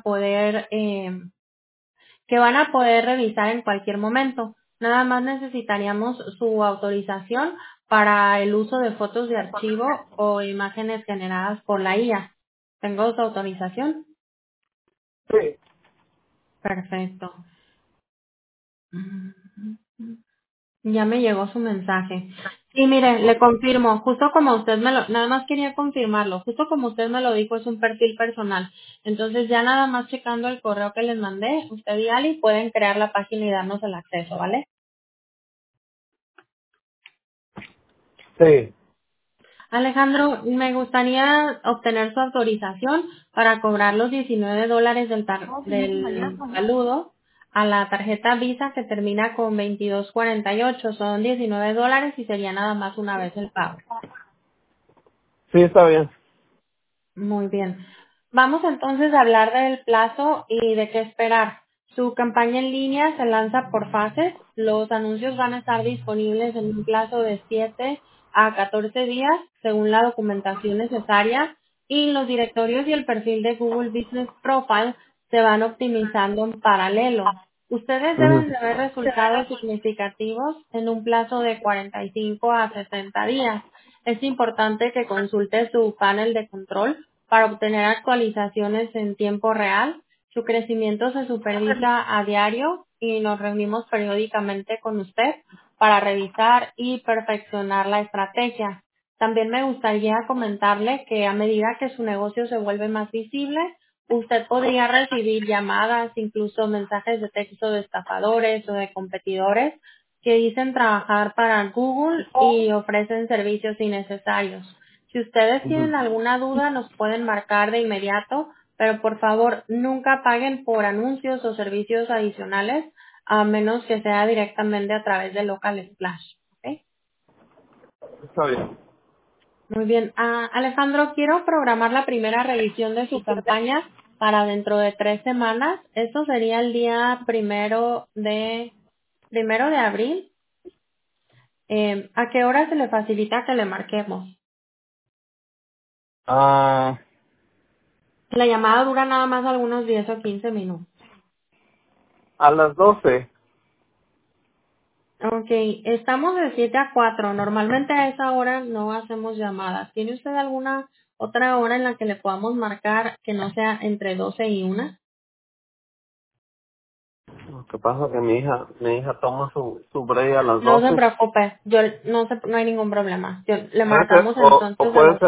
que van a poder revisar en cualquier momento. Nada más necesitaríamos su autorización para el uso de fotos de archivo o imágenes generadas por la IA. ¿Tengo su autorización? sí, Perfecto. Ya me llegó su mensaje. Sí, mire, le ok, confirmo, justo como usted nada más quería confirmarlo, justo como usted me lo dijo, es un perfil personal. Entonces ya nada más checando el correo que les mandé, usted y Ali pueden crear la página y darnos el acceso, ¿vale? sí, Alejandro, me gustaría obtener su autorización para cobrar los $19 del saludo a la tarjeta Visa que termina con 2248. Son $19 y sería nada más una vez el pago. sí está bien. Muy bien. Vamos entonces a hablar del plazo y de qué esperar. Su campaña en línea se lanza por fases. Los anuncios van a estar disponibles en un plazo de 7 a 14 días según la documentación necesaria y los directorios y el perfil de Google Business Profile se van optimizando en paralelo. Ustedes Ujú. deben de ver resultados significativos en un plazo de 45 a 60 días. Es importante que consulte su panel de control para obtener actualizaciones en tiempo real. Su crecimiento se supervisa a diario y nos reunimos periódicamente con usted para revisar y perfeccionar la estrategia. También me gustaría comentarle que a medida que su negocio se vuelve más visible, usted podría recibir llamadas, incluso mensajes de texto de estafadores o de competidores que dicen trabajar para Google y ofrecen servicios innecesarios. Si ustedes Ujú. tienen alguna duda, nos pueden marcar de inmediato, pero por favor nunca paguen por anuncios o servicios adicionales a menos que sea directamente a través de Local Splash. ¿Ok? Está bien. Muy bien. Alejandro, quiero programar la primera revisión de su campaña para dentro de 3 semanas. Esto sería el día primero de abril. ¿A qué hora se le facilita que le marquemos? Ah, La llamada dura nada más algunos 10 o 15 minutos. a las 12. Ok, estamos de 7 a 4. Normalmente a esa hora no hacemos llamadas. ¿Tiene usted alguna otra hora en la que le podamos marcar que no sea entre 12 y 1? Lo que pasa es que mi hija toma su break a las No se 12. preocupe, no hay ningún problema. Le Puede ser, marcamos o entonces de puede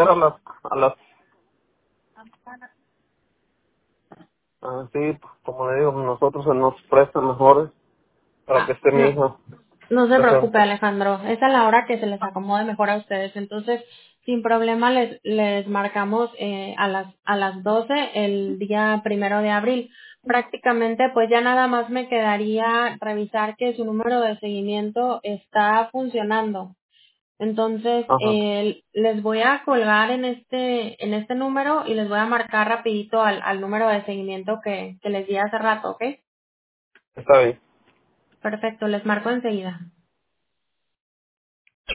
los... ser sí, como le digo, nosotros se nos presta mejores para que esté mi No, hija no se preocupe, presente. Alejandro. Esa es la hora que se les acomode mejor a ustedes. Entonces, sin problema, les marcamos a las 12 el día 1 de abril. Prácticamente, pues ya nada más me quedaría revisar que su número de seguimiento está funcionando. Entonces, Ajá, les voy a colgar en este número y les voy a marcar rapidito al número de seguimiento que les di hace rato, ¿ok? está bien. Perfecto, les marco enseguida.